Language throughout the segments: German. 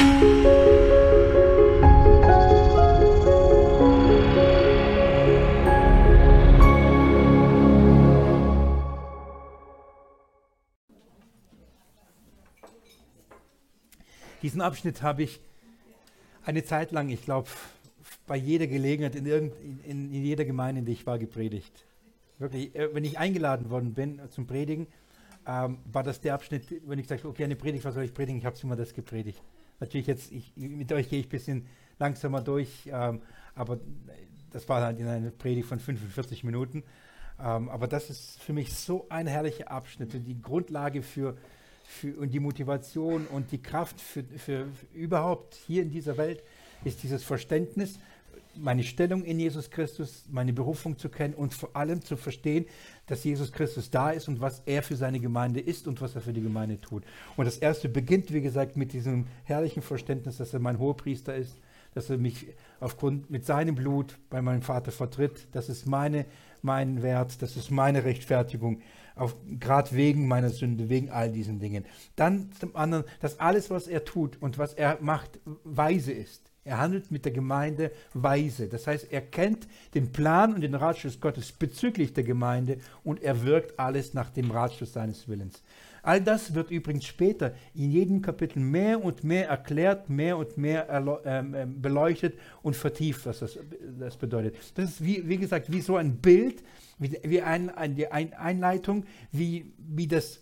Diesen Abschnitt habe ich eine Zeit lang, ich glaube, bei jeder Gelegenheit, in jeder Gemeinde, in der ich war, gepredigt. Wirklich, wenn ich eingeladen worden bin zum Predigen, war das der Abschnitt, wenn ich sage, okay, eine Predigt, was soll ich predigen? Ich habe immer das gepredigt. Natürlich jetzt, mit euch gehe ich ein bisschen langsamer durch, aber das war halt in einer Predigt von 45 Minuten. Aber das ist für mich so ein herrlicher Abschnitt und die Grundlage und die Motivation und die Kraft für überhaupt hier in dieser Welt ist dieses Verständnis, meine Stellung in Jesus Christus, meine Berufung zu kennen und vor allem zu verstehen, dass Jesus Christus da ist und was er für seine Gemeinde ist und was er für die Gemeinde tut. Und das erste beginnt, wie gesagt, mit diesem herrlichen Verständnis, dass er mein Hohepriester ist, dass er mich mit seinem Blut bei meinem Vater vertritt. Das ist mein Wert, das ist meine Rechtfertigung, gerade wegen meiner Sünde, wegen all diesen Dingen. Dann zum anderen, dass alles, was er tut und was er macht, weise ist. Er handelt mit der Gemeinde weise. Das heißt, er kennt den Plan und den Ratschluss Gottes bezüglich der Gemeinde und er wirkt alles nach dem Ratschluss seines Willens. All das wird übrigens später in jedem Kapitel mehr und mehr erklärt, mehr und mehr beleuchtet und vertieft, was das bedeutet. Das ist, wie gesagt, wie so ein Bild, wie eine Einleitung, wie das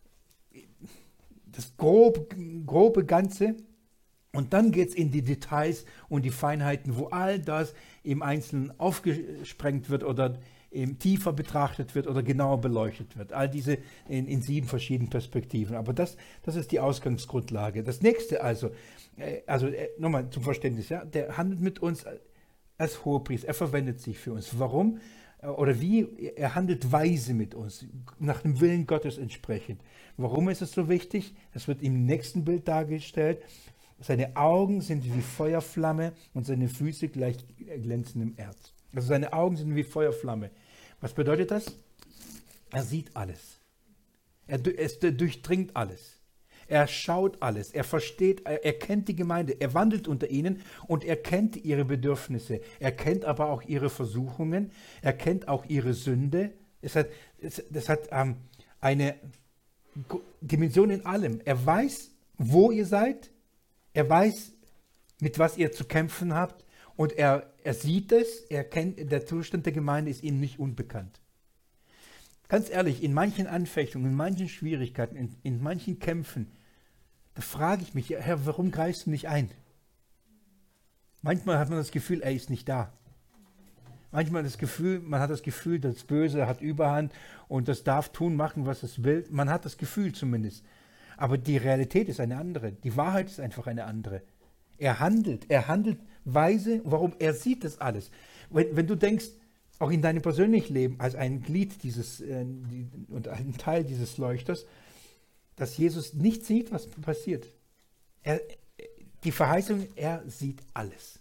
grobe Ganze. Und dann geht es in die Details und die Feinheiten, wo all das im Einzelnen aufgesprengt wird oder tiefer betrachtet wird oder genauer beleuchtet wird. All diese in 7 verschiedenen Perspektiven. Aber das ist die Ausgangsgrundlage. Das nächste nochmal zum Verständnis, ja, der handelt mit uns als Hohepriester. Er verwendet sich für uns. Warum? Oder wie? Er handelt weise mit uns, nach dem Willen Gottes entsprechend. Warum ist es so wichtig? Das wird im nächsten Bild dargestellt. Seine Augen sind wie Feuerflamme und seine Füße gleich glänzendem Erz. Also seine Augen sind wie Feuerflamme. Was bedeutet das? Er sieht alles. Er durchdringt alles. Er schaut alles. Er versteht, er kennt die Gemeinde. Er wandelt unter ihnen und er kennt ihre Bedürfnisse. Er kennt aber auch ihre Versuchungen. Er kennt auch ihre Sünde. Das hat eine Dimension in allem. Er weiß, wo ihr seid. Er weiß, mit was ihr zu kämpfen habt und er sieht es, er kennt, der Zustand der Gemeinde ist ihm nicht unbekannt. Ganz ehrlich, in manchen Anfechtungen, in manchen Schwierigkeiten, in manchen Kämpfen, da frage ich mich, Herr, warum greifst du nicht ein? Manchmal hat man das Gefühl, er ist nicht da. Manchmal man hat das Gefühl, das Böse hat Überhand und das darf tun, machen, was es will. Man hat das Gefühl zumindest. Aber die Realität ist eine andere. Die Wahrheit ist einfach eine andere. Er handelt weise. Warum? Er sieht das alles. Wenn du denkst, auch in deinem persönlichen Leben, als ein Glied und ein Teil dieses Leuchters, dass Jesus nicht sieht, was passiert. Die Verheißung, er sieht alles.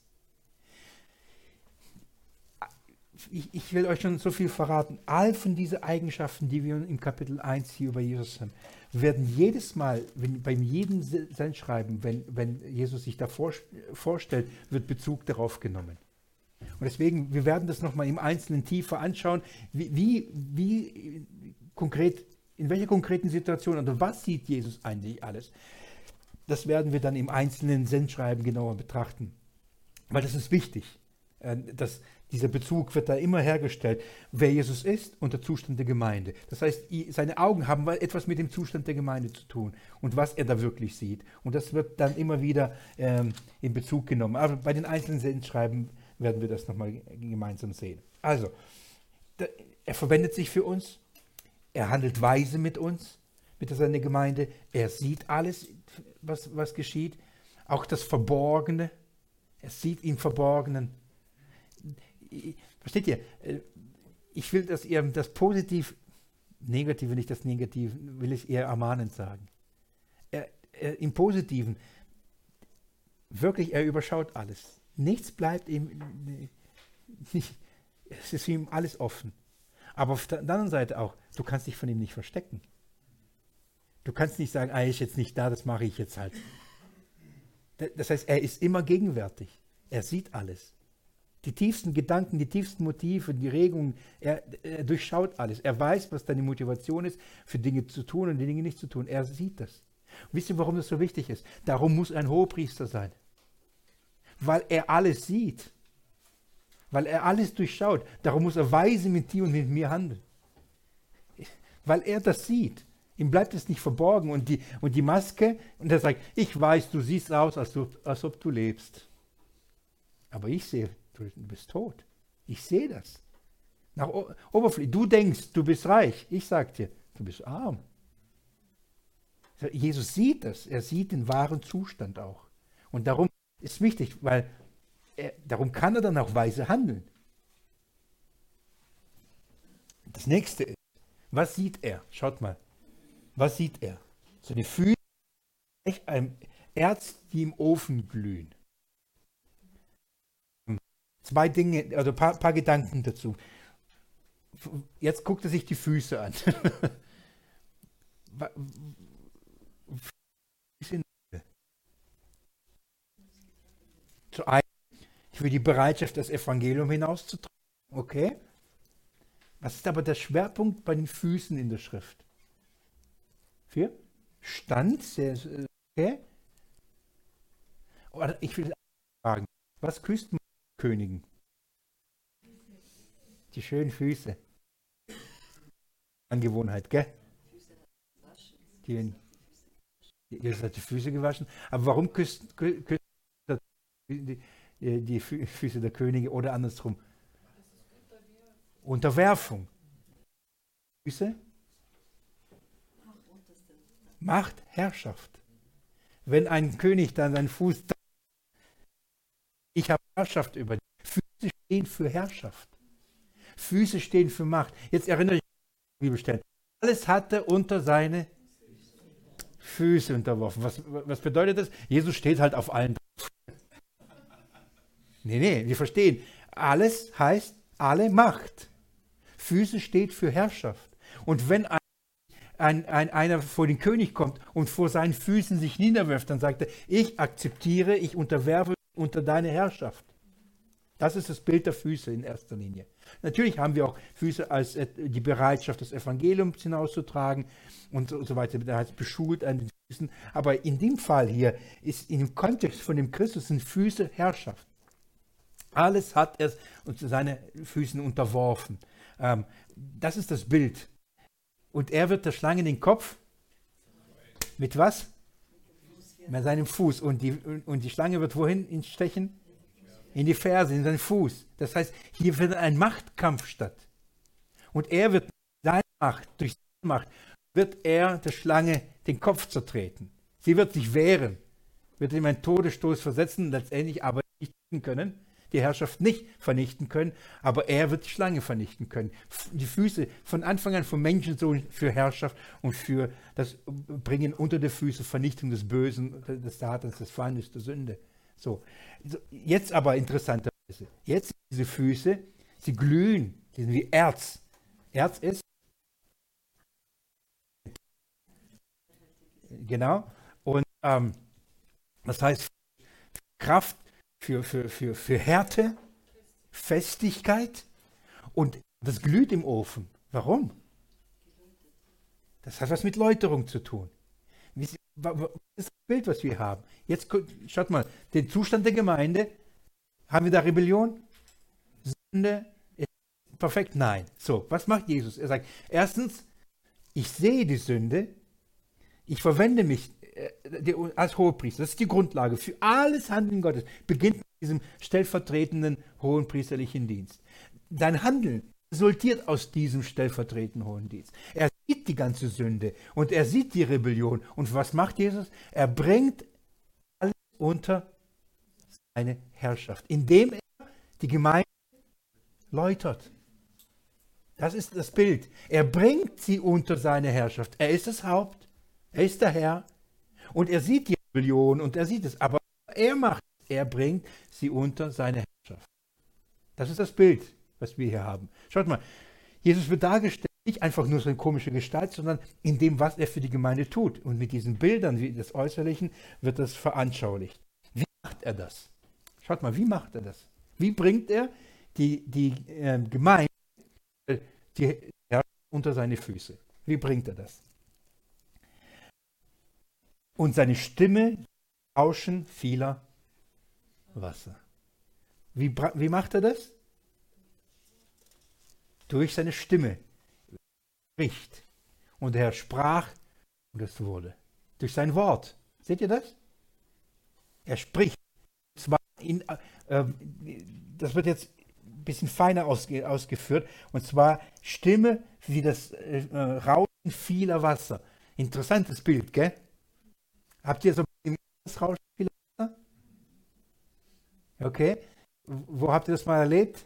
Ich will euch schon so viel verraten. All von diesen Eigenschaften, die wir im Kapitel 1 hier über Jesus haben, werden jedes Mal, bei jedem Sendschreiben, wenn Jesus sich da vorstellt, wird Bezug darauf genommen. Und deswegen, wir werden das nochmal im Einzelnen tiefer anschauen, wie konkret, in welcher konkreten Situation oder was sieht Jesus eigentlich alles. Das werden wir dann im einzelnen Sendschreiben genauer betrachten. Weil das ist wichtig. Dieser Bezug wird da immer hergestellt, wer Jesus ist und der Zustand der Gemeinde. Das heißt, seine Augen haben etwas mit dem Zustand der Gemeinde zu tun und was er da wirklich sieht. Und das wird dann immer wieder in Bezug genommen. Aber bei den einzelnen Sendschreiben werden wir das nochmal gemeinsam sehen. Also, er verwendet sich für uns, er handelt weise mit uns, mit seiner Gemeinde, er sieht alles, was geschieht, auch das Verborgene, er sieht im Verborgenen. Versteht ihr? Ich will, dass ihr das Negative, nicht das Negative, will ich eher ermahnend sagen. Im Positiven, wirklich, er überschaut alles. Nichts bleibt ihm, es ist ihm alles offen. Aber auf der anderen Seite auch, du kannst dich von ihm nicht verstecken. Du kannst nicht sagen, er ist jetzt nicht da, das mache ich jetzt halt. Das heißt, er ist immer gegenwärtig. Er sieht alles. Die tiefsten Gedanken, die tiefsten Motive, die Regungen, er durchschaut alles. Er weiß, was deine Motivation ist, für Dinge zu tun und die Dinge nicht zu tun. Er sieht das. Und wisst ihr, warum das so wichtig ist? Darum muss ein Hohepriester sein. Weil er alles sieht. Weil er alles durchschaut. Darum muss er weise mit dir und mit mir handeln. Weil er das sieht. Ihm bleibt es nicht verborgen. Und die Maske, und er sagt, ich weiß, du siehst aus, als ob du lebst. Aber ich sehe, du bist tot. Ich sehe das. Nach Oberfläche. Du denkst, du bist reich. Ich sage dir, du bist arm. Jesus sieht das. Er sieht den wahren Zustand auch. Und darum ist wichtig, weil darum kann er dann auch weise handeln. Das nächste ist, was sieht er? Schaut mal. Was sieht er? Seine Füße, echt ein Erz, die im Ofen glühen. Zwei Dinge, also ein paar Gedanken dazu. Jetzt guckt er sich die Füße an. Zu einem, für die Bereitschaft, das Evangelium hinauszutragen. Okay. Was ist aber der Schwerpunkt bei den Füßen in der Schrift? Für Stand, okay. Oder ich will fragen, was küsst man Königen? Die schönen Füße. Angewohnheit, gell? Ihr seid die Füße gewaschen. Aber warum küsst die Füße der Könige oder andersrum? Unterwerfung. Füße? Macht, Herrschaft. Wenn ein König dann seinen Fuß, ich habe Herrschaft über dich. Füße stehen für Herrschaft. Füße stehen für Macht. Jetzt erinnere ich mich an die Bibelstellen. Alles hatte unter seine Füße unterworfen. Was bedeutet das? Jesus steht halt auf allen. Nee, wir verstehen. Alles heißt alle Macht. Füße steht für Herrschaft. Und wenn einer vor den König kommt und vor seinen Füßen sich niederwirft, dann sagt er, ich akzeptiere, ich unterwerfe unter deine Herrschaft. Das ist das Bild der Füße in erster Linie. Natürlich haben wir auch Füße als die Bereitschaft, das Evangelium hinauszutragen und so weiter. Da heißt beschult an den Füßen. Aber in dem Fall hier ist im Kontext von dem Christus sind Füße Herrschaft. Alles hat er unter seine Füßen unterworfen. Das ist das Bild. Und er wird der Schlange den Kopf mit was? Mit seinem Fuß. Und die Schlange wird wohin stechen? In die Ferse, in seinen Fuß. Das heißt, hier findet ein Machtkampf statt. Und er wird seine Macht, durch seine Macht, wird er der Schlange den Kopf zertreten. Sie wird sich wehren, wird ihm einen Todesstoß versetzen, letztendlich aber nicht tun können, die Herrschaft nicht vernichten können, aber er wird die Schlange vernichten können. Die Füße von Anfang an vom Menschensohn für Herrschaft und für das Bringen unter die Füße Vernichtung des Bösen, des Satans, des Feindes, der Sünde. So, jetzt aber interessanterweise, jetzt diese Füße, sie glühen, die sind wie Erz. Erz ist, genau, und das heißt Kraft für Härte, Festigkeit und das glüht im Ofen. Warum? Das hat was mit Läuterung zu tun. Das ist das Bild, was wir haben. Jetzt schaut mal, den Zustand der Gemeinde. Haben wir da Rebellion? Sünde? Perfekt? Nein. So, was macht Jesus? Er sagt, erstens, ich sehe die Sünde, ich verwende mich als Hohepriester. Das ist die Grundlage für alles Handeln Gottes. Beginnt mit diesem stellvertretenden hohenpriesterlichen Dienst. Dein Handeln resultiert aus diesem stellvertretenden hohen Dienst. Er sieht die ganze Sünde und er sieht die Rebellion. Und was macht Jesus? Er bringt alles unter seine Herrschaft, indem er die Gemeinde läutert. Das ist das Bild. Er bringt sie unter seine Herrschaft. Er ist das Haupt, er ist der Herr und er sieht die Rebellion und er sieht es. Aber er bringt sie unter seine Herrschaft. Das ist das Bild, was wir hier haben. Schaut mal, Jesus wird dargestellt, nicht einfach nur so eine komische Gestalt, sondern in dem, was er für die Gemeinde tut. Und mit diesen Bildern, wie des Äußerlichen, wird das veranschaulicht. macht er das? Schaut mal, wie macht er das? Wie bringt er die Gemeinde, die Herrschaft unter seine Füße? Wie bringt er das? Und seine Stimme Rauschen vieler Wasser. Wie macht er das? Durch seine Stimme spricht. Und der Herr sprach und es wurde. Durch sein Wort. Seht ihr das? Er spricht. Zwar das wird jetzt ein bisschen feiner ausgeführt. Und zwar Stimme wie das Rauschen vieler Wasser. Interessantes Bild, gell? Habt ihr so das Rauschen vieler Wasser? Okay. Wo habt ihr das mal erlebt?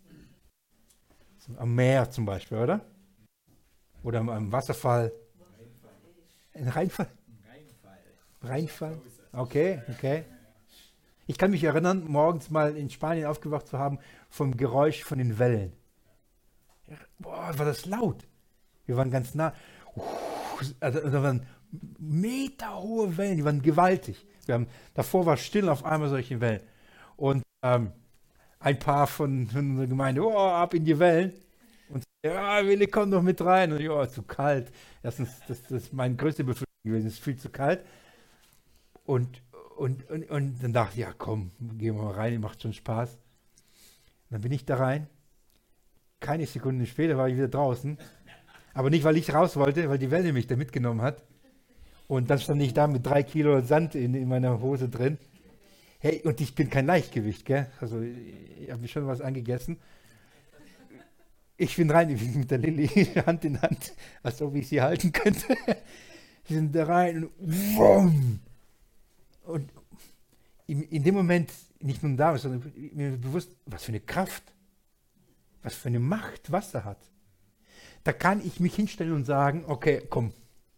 Am Meer zum Beispiel, oder? Oder am Wasserfall. Ein Rheinfall? Rheinfall? Okay, okay. Ich kann mich erinnern, morgens mal in Spanien aufgewacht zu haben vom Geräusch von den Wellen. Boah, war das laut. Wir waren ganz nah. Also, da waren meterhohe Wellen, die waren gewaltig. Davor war still, auf einmal solche Wellen. Und ein paar von unserer Gemeinde, ab in die Wellen. Und ja, Willi, komm doch mit rein. Und ja, zu kalt. Erstens, das ist meine größte Befürchtung gewesen, es ist viel zu kalt. Und dann dachte ich, ja komm, gehen wir mal rein, macht schon Spaß. Und dann bin ich da rein. Keine Sekunde später war ich wieder draußen. Aber nicht, weil ich raus wollte, weil die Welle mich da mitgenommen hat. Und dann stand ich da mit 3 Kilo Sand in meiner Hose drin. Hey, und ich bin kein Leichtgewicht, gell? Also ich habe mir schon was angegessen. Ich bin rein, ich bin mit der Lilly Hand in Hand, als ob ich sie halten könnte. Wir sind da rein und wumm. Und in dem Moment, nicht nur da, sondern mir bewusst, was für eine Kraft, was für eine Macht Wasser hat. Da kann ich mich hinstellen und sagen, okay, komm,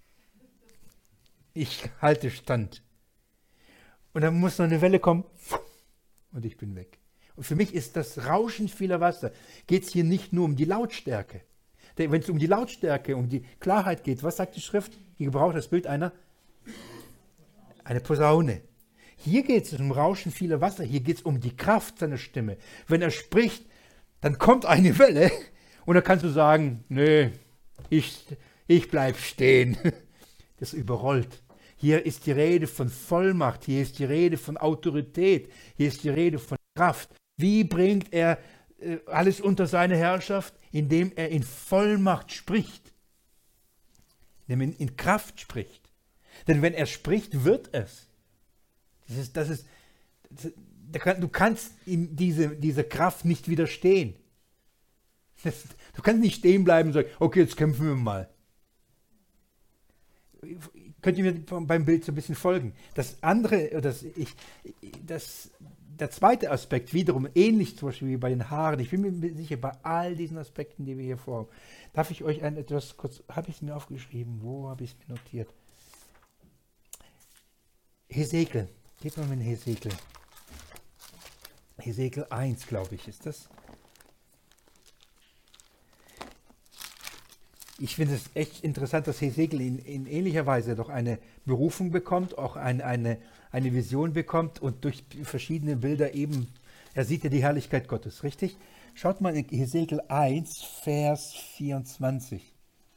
ich halte Stand. Und dann muss noch eine Welle kommen und ich bin weg. Und für mich ist das Rauschen vieler Wasser, geht es hier nicht nur um die Lautstärke. Denn wenn es um die Lautstärke, um die Klarheit geht, was sagt die Schrift? Hier gebraucht das Bild eine Posaune. Hier geht es um Rauschen vieler Wasser, hier geht es um die Kraft seiner Stimme. Wenn er spricht, dann kommt eine Welle und dann kannst du sagen, nö, ich bleib stehen. Das überrollt. Hier ist die Rede von Vollmacht, hier ist die Rede von Autorität, hier ist die Rede von Kraft. Wie bringt er alles unter seine Herrschaft? Indem er in Vollmacht spricht, indem er in Kraft spricht. Denn wenn er spricht, wird es. Du kannst in dieser Kraft nicht widerstehen. Du kannst nicht stehen bleiben und sagen, okay, jetzt kämpfen wir mal. Könnt ihr mir beim Bild so ein bisschen folgen? Der zweite Aspekt, wiederum ähnlich zum Beispiel wie bei den Haaren, ich bin mir sicher, bei all diesen Aspekten, die wir hier vorhaben, darf ich euch etwas kurz, habe ich es mir aufgeschrieben, wo habe ich es mir notiert? Hesekiel, geht mal mit Hesekiel. Hesekiel 1, glaube ich, ist das. Ich finde es echt interessant, dass Hesekiel in ähnlicher Weise doch eine Berufung bekommt, auch eine Vision bekommt und durch verschiedene Bilder eben, er sieht ja die Herrlichkeit Gottes, richtig? Schaut mal in Hesekiel 1, Vers 24.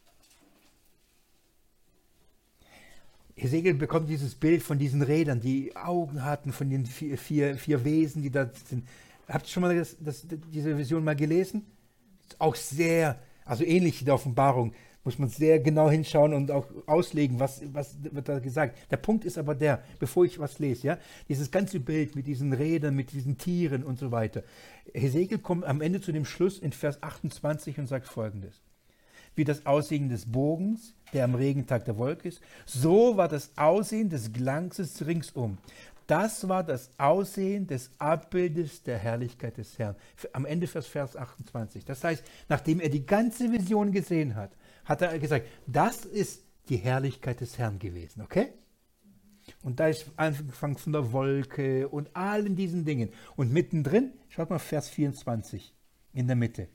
Hesekiel bekommt dieses Bild von diesen Rädern, die Augen hatten, von den vier Wesen, die da sind. Habt ihr schon mal diese Vision mal gelesen? Auch sehr, also ähnlich wie der Offenbarung, muss man sehr genau hinschauen und auch auslegen, was wird da gesagt. Der Punkt ist aber der, bevor ich was lese, ja, dieses ganze Bild mit diesen Rädern, mit diesen Tieren und so weiter. Hesekiel kommt am Ende zu dem Schluss in Vers 28 und sagt Folgendes. Wie das Aussehen des Bogens, der am Regentag der Wolke ist, so war das Aussehen des Glanzes ringsum. Das war das Aussehen des Abbildes der Herrlichkeit des Herrn. Am Ende Vers 28. Das heißt, nachdem er die ganze Vision gesehen hat, hat er gesagt, das ist die Herrlichkeit des Herrn gewesen, okay? Und da ist angefangen von der Wolke und allen diesen Dingen. Und mittendrin, schaut mal Vers 24 in der Mitte.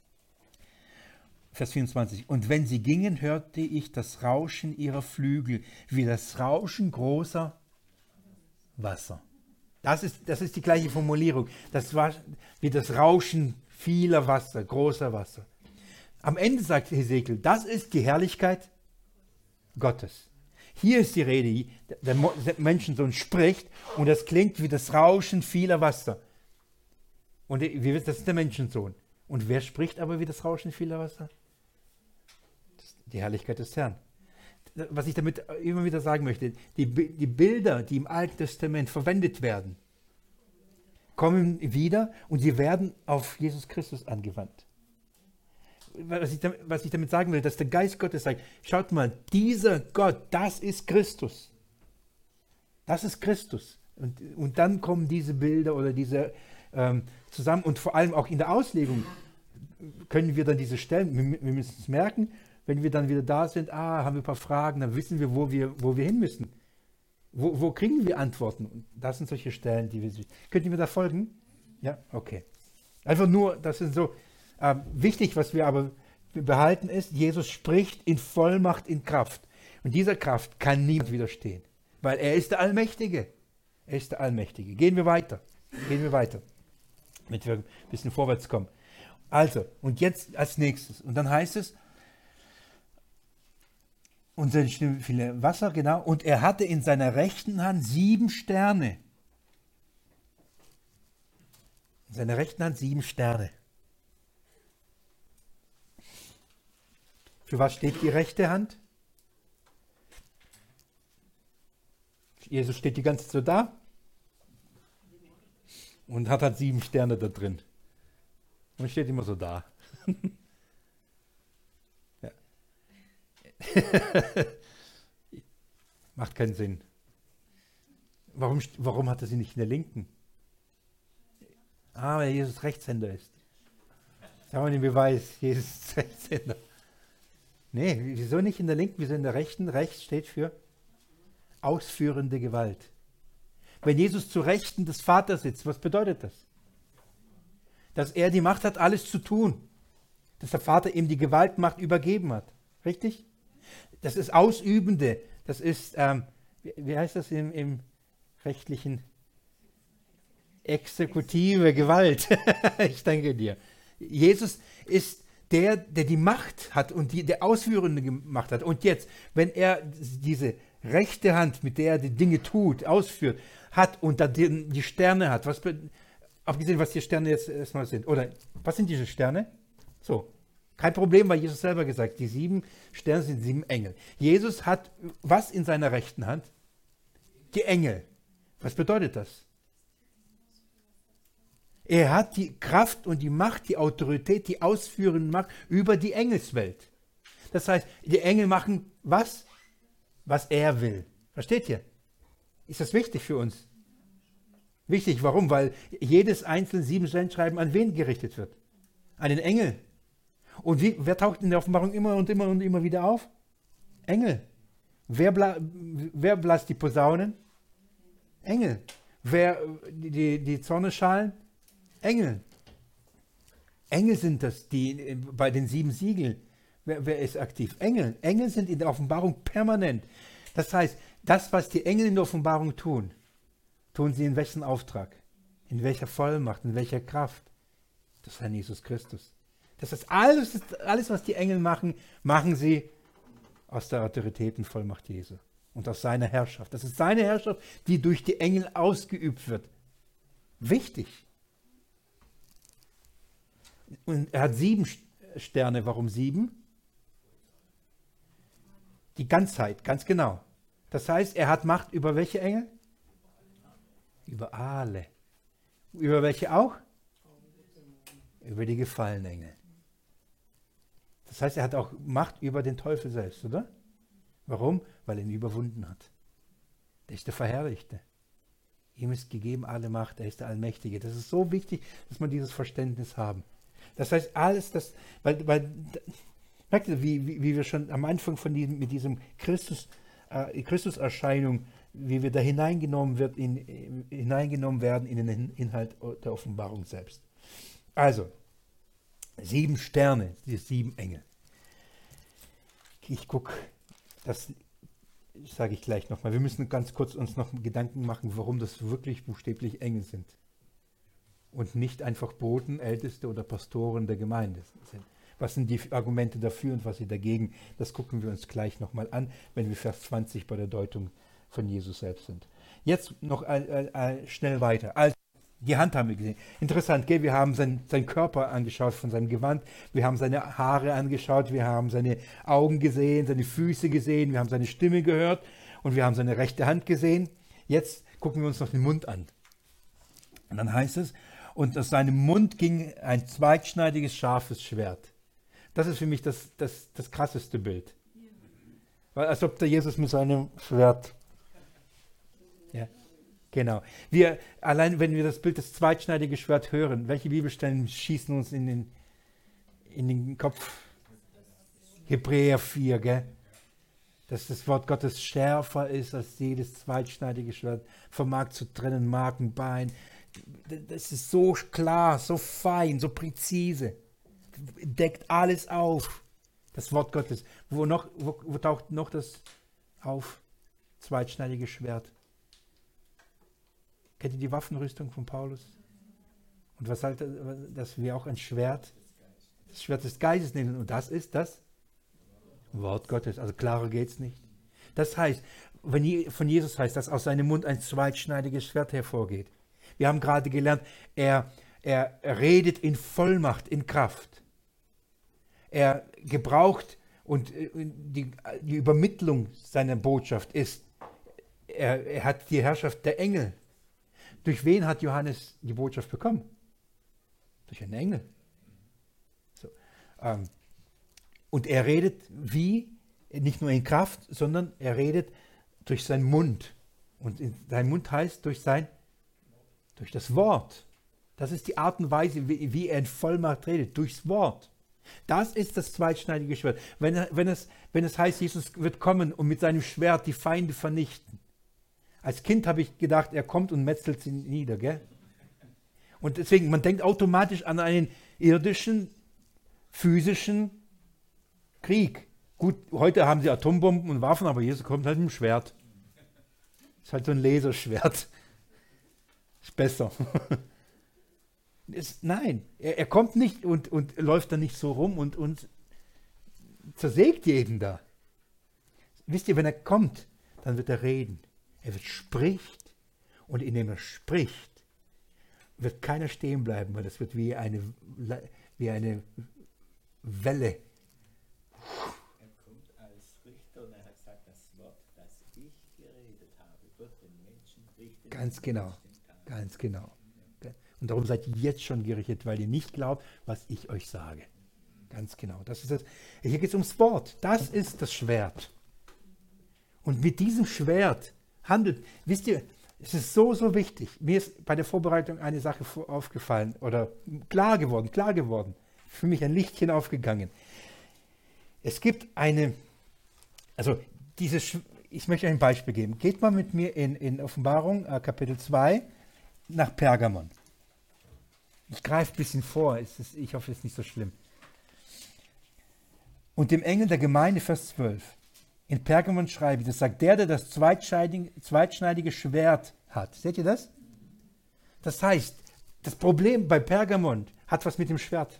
Vers 24. Und wenn sie gingen, hörte ich das Rauschen ihrer Flügel, wie das Rauschen großer Wasser. Das ist die gleiche Formulierung. Das war wie das Rauschen vieler Wasser, großer Wasser. Am Ende sagt Hesekiel, das ist die Herrlichkeit Gottes. Hier ist die Rede, der Menschensohn spricht und das klingt wie das Rauschen vieler Wasser. Und das ist der Menschensohn. Und wer spricht aber wie das Rauschen vieler Wasser? Die Herrlichkeit des Herrn. Was ich damit immer wieder sagen möchte, die Bilder, die im Alten Testament verwendet werden, kommen wieder und sie werden auf Jesus Christus angewandt. Was ich damit sagen will, dass der Geist Gottes sagt, schaut mal, dieser Gott, das ist Christus. Das ist Christus. Und dann kommen diese Bilder oder diese zusammen und vor allem auch in der Auslegung können wir dann diese Stellen, wir müssen es merken, wenn wir dann wieder da sind, haben wir ein paar Fragen, dann wissen wir, wo wir hin müssen. Wo kriegen wir Antworten? Und das sind solche Stellen, die wir... Könnt ihr mir da folgen? Ja? Okay. Einfach nur, das ist so wichtig, was wir aber behalten ist, Jesus spricht in Vollmacht, in Kraft. Und dieser Kraft kann niemand widerstehen, weil er ist der Allmächtige. Er ist der Allmächtige. Gehen wir weiter, damit wir ein bisschen vorwärts kommen. Also, und jetzt als nächstes. Und dann heißt es, und seine Stimme viele Wasser, genau. Und er hatte in seiner rechten Hand 7 Sterne. In seiner rechten Hand 7 Sterne. Für was steht die rechte Hand? Jesus steht die ganze Zeit so da und hat halt 7 Sterne da drin. Und steht immer so da. Ja. Macht keinen Sinn. Warum hat er sie nicht in der linken? Weil Jesus Rechtshänder ist. Das haben wir den Beweis, Jesus ist Rechtshänder. Nee, wieso nicht in der linken, wieso in der rechten? Rechts steht für ausführende Gewalt. Wenn Jesus zu Rechten des Vaters sitzt, was bedeutet das? Dass er die Macht hat, alles zu tun. Dass der Vater ihm die Gewaltmacht übergeben hat. Richtig? Das ist Ausübende. Das ist, wie heißt das im rechtlichen? Exekutive Gewalt. Ich danke dir. Jesus ist der die Macht hat und der ausführende Macht hat. Und jetzt, wenn er diese rechte Hand, mit der er die Dinge tut, ausführt, hat und dann die Sterne hat, abgesehen, was die Sterne jetzt erstmal sind, oder was sind diese Sterne? So, kein Problem, weil Jesus selber gesagt, die 7 Sterne sind 7 Engel. Jesus hat was in seiner rechten Hand? Die Engel. Was bedeutet das? Er hat die Kraft und die Macht, die Autorität, die ausführende Macht über die Engelswelt. Das heißt, die Engel machen was? Was er will. Versteht ihr? Ist das wichtig für uns? Wichtig, warum? Weil jedes einzelne 7 Stellenschreiben an wen gerichtet wird? An den Engel. Und wer taucht in der Offenbarung immer und immer und immer wieder auf? Engel. Wer bläst die Posaunen? Engel. Wer die Zornesschalen? Engel. Engel sind das, die bei den 7 Siegeln. Wer ist aktiv? Engel. Engel sind in der Offenbarung permanent. Das heißt, das, was die Engel in der Offenbarung tun, tun sie in welchem Auftrag? In welcher Vollmacht? In welcher Kraft? Das Herrn Jesus Christus. Das ist alles, was die Engel machen, machen sie aus der Autorität und Vollmacht Jesu und aus seiner Herrschaft. Das ist seine Herrschaft, die durch die Engel ausgeübt wird. Wichtig. Und er hat 7 Sterne. Warum 7? Die Ganzheit, ganz genau. Das heißt, er hat Macht über welche Engel? Über alle. Über welche auch? Über die gefallenen Engel. Das heißt, er hat auch Macht über den Teufel selbst, oder? Warum? Weil er ihn überwunden hat. Der ist der Verherrlichte. Ihm ist gegeben alle Macht, er ist der Allmächtige. Das ist so wichtig, dass wir dieses Verständnis haben. Das heißt, alles, weil merkt ihr, wie wir schon am Anfang mit diesem Christuserscheinung, wie wir da hineingenommen werden in den Inhalt der Offenbarung selbst. Also, 7 Sterne, die 7 Engel. Ich gucke, sage ich gleich nochmal. Wir müssen ganz kurz uns noch Gedanken machen, warum das wirklich buchstäblich Engel sind. Und nicht einfach Boten, Älteste oder Pastoren der Gemeinde sind. Was sind die Argumente dafür und was sie dagegen? Das gucken wir uns gleich nochmal an, wenn wir Vers 20 bei der Deutung von Jesus selbst sind. Jetzt noch schnell weiter. Also, die Hand haben wir gesehen. Interessant, gell? Wir haben seinen Körper angeschaut von seinem Gewand. Wir haben seine Haare angeschaut. Wir haben seine Augen gesehen, seine Füße gesehen. Wir haben seine Stimme gehört. Und wir haben seine rechte Hand gesehen. Jetzt gucken wir uns noch den Mund an. Und dann heißt es, und aus seinem Mund ging ein zweitschneidiges, scharfes Schwert. Das ist für mich das krasseste Bild. Weil, als ob der Jesus mit seinem Schwert... Ja, genau. Allein wenn wir das Bild des zweitschneidigen Schwerts hören, welche Bibelstellen schießen uns in den Kopf? Hebräer 4, gell? Dass das Wort Gottes schärfer ist als jedes zweitschneidige Schwert, vermag zu trennen, Mark und Bein. Das ist so klar, so fein, so präzise. Deckt alles auf. Das Wort Gottes. Wo taucht noch das auf? Zweitschneidige Schwert. Kennt ihr die Waffenrüstung von Paulus? Und was sagt er, dass wir auch ein Schwert, das Schwert des Geistes nehmen? Und das ist das Wort Gottes. Also klarer geht es nicht. Das heißt, wenn von Jesus heißt, dass aus seinem Mund ein zweitschneidiges Schwert hervorgeht. Wir haben gerade gelernt, er redet in Vollmacht, in Kraft. Er gebraucht und die Übermittlung seiner Botschaft ist, er hat die Herrschaft der Engel. Durch wen hat Johannes die Botschaft bekommen? Durch einen Engel. So, und er redet nicht nur in Kraft, sondern er redet durch seinen Mund. Und sein Mund heißt durch das Wort. Das ist die Art und Weise, wie er in Vollmacht redet, durchs Wort. Das ist das zweitschneidige Schwert. Wenn es heißt, Jesus wird kommen und mit seinem Schwert die Feinde vernichten. Als Kind habe ich gedacht, er kommt und metzelt sie nieder, gell? Und deswegen, man denkt automatisch an einen irdischen, physischen Krieg. Gut, heute haben sie Atombomben und Waffen, aber Jesus kommt halt mit dem Schwert. Ist halt so ein Laserschwert. Ist besser. Nein, er kommt nicht und läuft da nicht so rum und zersägt jeden da. Wisst ihr, wenn er kommt, dann wird er reden. Er wird spricht und indem er spricht, wird keiner stehen bleiben, weil das wird wie eine Welle. Er kommt als Richter und er hat gesagt, das Wort, das ich geredet habe, wird den Menschen richten. Ganz genau, ganz genau. Und darum seid ihr jetzt schon gerichtet, weil ihr nicht glaubt, was ich euch sage. Ganz genau. Das ist das. Hier geht es ums Wort. Das ist das Schwert. Und mit diesem Schwert handelt, wisst ihr, es ist so, so wichtig. Mir ist bei der Vorbereitung eine Sache aufgefallen oder klar geworden. Für mich ein Lichtchen aufgegangen. Es gibt ich möchte euch ein Beispiel geben. Geht mal mit mir in Offenbarung, Kapitel 2, nach Pergamon. Ich greife ein bisschen vor, ich hoffe, es ist nicht so schlimm. Und dem Engel der Gemeinde, Vers 12. In Pergamon schreibe ich, das sagt der das zweitschneidige Schwert hat. Seht ihr das? Das heißt, das Problem bei Pergamon hat was mit dem Schwert.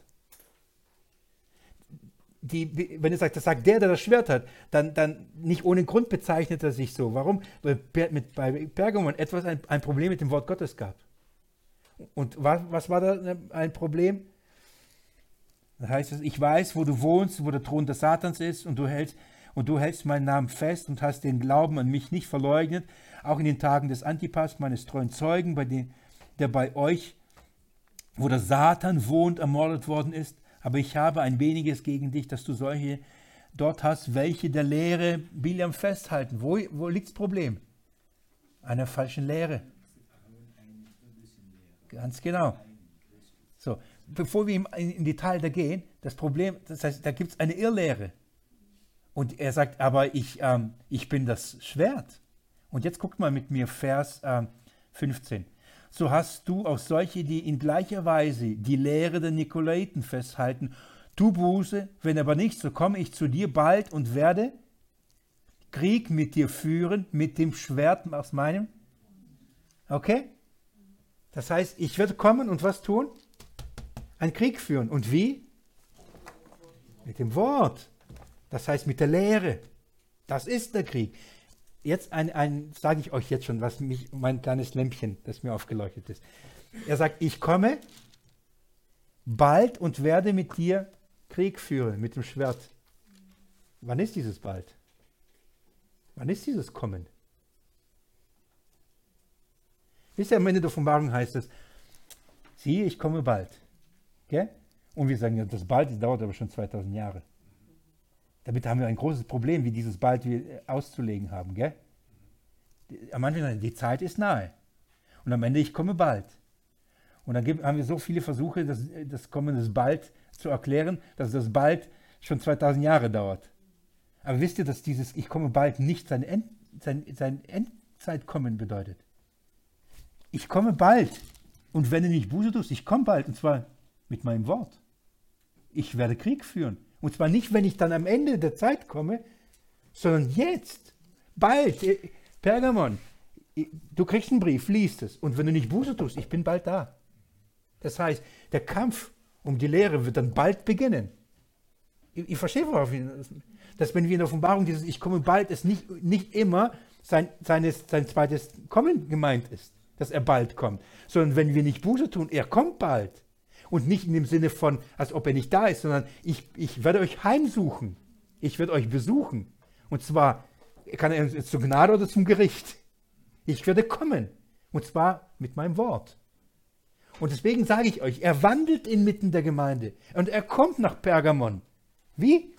Wenn er sagt, das sagt der das Schwert hat, dann nicht ohne Grund bezeichnet er sich so. Warum? Weil bei Pergamon ein Problem mit dem Wort Gottes gab. Und was war da ein Problem? Da heißt es, ich weiß, wo du wohnst, wo der Thron des Satans ist und du hältst meinen Namen fest und hast den Glauben an mich nicht verleugnet, auch in den Tagen des Antipas, meines treuen Zeugen, der bei euch, wo der Satan wohnt, ermordet worden ist. Aber ich habe ein weniges gegen dich, dass du solche dort hast, welche der Lehre Biliam festhalten. Wo liegt das Problem? Einer falschen Lehre. Ganz genau. So, bevor wir in Detail da gehen, das Problem, das heißt, da gibt es eine Irrlehre. Und er sagt, aber ich bin das Schwert. Und jetzt guckt mal mit mir Vers 15. So hast du auch solche, die in gleicher Weise die Lehre der Nikolaiten festhalten. Tu Buße, wenn aber nicht, so komme ich zu dir bald und werde Krieg mit dir führen, mit dem Schwert aus meinem. Okay? Das heißt, ich werde kommen und was tun? Einen Krieg führen. Und wie? Mit dem Wort. Das heißt mit der Lehre. Das ist der Krieg. Jetzt sage ich euch jetzt schon, was mein kleines Lämpchen, das mir aufgeleuchtet ist. Er sagt, ich komme bald und werde mit dir Krieg führen, mit dem Schwert. Wann ist dieses bald? Wann ist dieses Kommen? Wisst ihr, am Ende der Offenbarung heißt es, siehe, ich komme bald. Okay? Und wir sagen, ja, das bald, das dauert aber schon 2000 Jahre. Damit haben wir ein großes Problem, wie dieses bald wir auszulegen haben. Gell? Am Anfang sagen, die Zeit ist nahe. Und am Ende, ich komme bald. Und dann haben wir so viele Versuche, das Kommen des bald zu erklären, dass das bald schon 2000 Jahre dauert. Aber wisst ihr, dass dieses ich komme bald nicht sein Endzeitkommen bedeutet? Ich komme bald. Und wenn du nicht Buße tust, ich komme bald. Und zwar mit meinem Wort. Ich werde Krieg führen. Und zwar nicht, wenn ich dann am Ende der Zeit komme, sondern jetzt. Bald. Pergamon. Du kriegst einen Brief, liest es. Und wenn du nicht Buße tust, ich bin bald da. Das heißt, der Kampf um die Lehre wird dann bald beginnen. Ich verstehe, worauf ich, dass wenn wir in der Offenbarung dieses Ich komme bald ist, nicht immer sein zweites Kommen gemeint ist, dass er bald kommt, sondern wenn wir nicht Buße tun, er kommt bald. Und nicht in dem Sinne von, als ob er nicht da ist, sondern ich werde euch heimsuchen. Ich werde euch besuchen. Und zwar kann er zur Gnade oder zum Gericht. Ich werde kommen. Und zwar mit meinem Wort. Und deswegen sage ich euch, er wandelt inmitten der Gemeinde. Und er kommt nach Pergamon. Wie?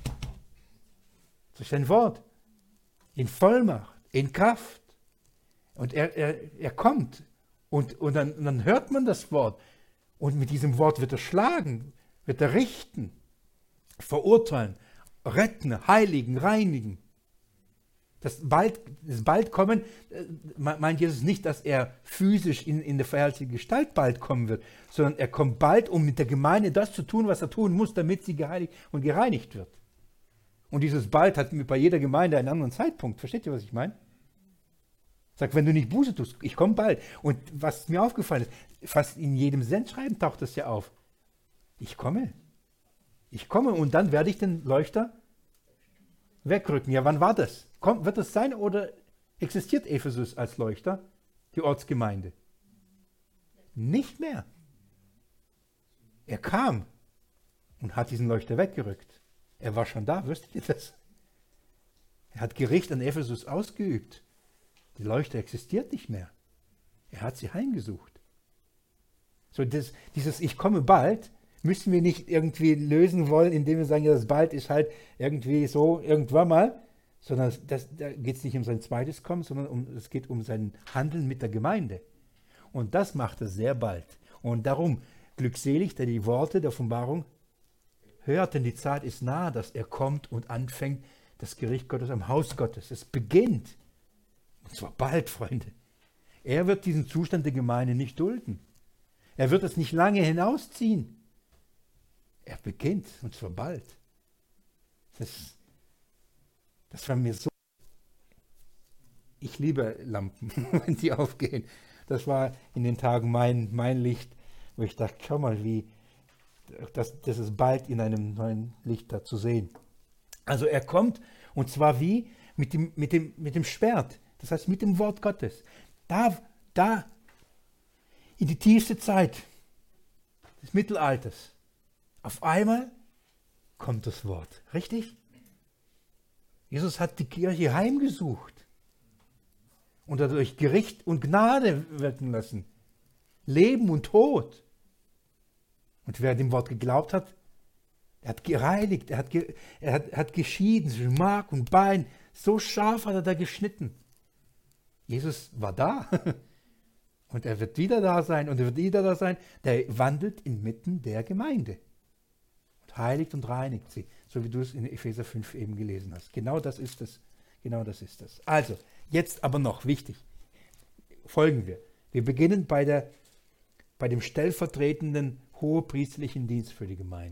Durch sein Wort. In Vollmacht, in Kraft. Und er kommt. Und dann hört man das Wort. Und mit diesem Wort wird er schlagen, wird er richten, verurteilen, retten, heiligen, reinigen. Das bald kommen, meint Jesus nicht, dass er physisch in der verherrlichten Gestalt bald kommen wird, sondern er kommt bald, um mit der Gemeinde das zu tun, was er tun muss, damit sie geheiligt und gereinigt wird. Und dieses bald hat bei jeder Gemeinde einen anderen Zeitpunkt. Versteht ihr, was ich meine? Sagt, wenn du nicht Buße tust, ich komme bald. Und was mir aufgefallen ist, fast in jedem Sendschreiben taucht das ja auf. Ich komme. Ich komme und dann werde ich den Leuchter wegrücken. Ja, wann war das? Wird das sein oder existiert Ephesus als Leuchter, die Ortsgemeinde? Nicht mehr. Er kam und hat diesen Leuchter weggerückt. Er war schon da, wusstet ihr das? Er hat Gericht an Ephesus ausgeübt. Die Leuchter existiert nicht mehr. Er hat sie heimgesucht. So dieses Ich komme bald müssen wir nicht irgendwie lösen wollen, indem wir sagen, ja, das bald ist halt irgendwie so irgendwann mal, sondern da geht es nicht um sein zweites Kommen, sondern es geht um sein Handeln mit der Gemeinde. Und das macht er sehr bald. Und darum glückselig, der die Worte der Offenbarung hört, denn die Zeit ist nahe, dass er kommt und anfängt, das Gericht Gottes am Haus Gottes. Es beginnt. Und zwar bald, Freunde. Er wird diesen Zustand der Gemeinde nicht dulden. Er wird es nicht lange hinausziehen. Er beginnt, und zwar bald. Das war mir so. Ich liebe Lampen, wenn sie aufgehen. Das war in den Tagen mein Licht, wo ich dachte, schau mal, wie das ist bald in einem neuen Licht da zu sehen. Also er kommt, und zwar wie? Mit dem Schwert. Das heißt, mit dem Wort Gottes. Da, in die tiefste Zeit des Mittelalters. Auf einmal kommt das Wort. Richtig? Jesus hat die Kirche heimgesucht und dadurch Gericht und Gnade wirken lassen. Leben und Tod. Und wer dem Wort geglaubt hat, er hat gereinigt, er hat geschieden zwischen Mark und Bein. So scharf hat er da geschnitten. Jesus war da und er wird wieder da sein und er wird wieder da sein. Der wandelt inmitten der Gemeinde und heiligt und reinigt sie, so wie du es in Epheser 5 eben gelesen hast. Genau das ist es. Genau das ist es. Also, jetzt aber noch wichtig. Folgen wir. Wir beginnen bei dem stellvertretenden hohepriesterlichen Dienst für die Gemeinde.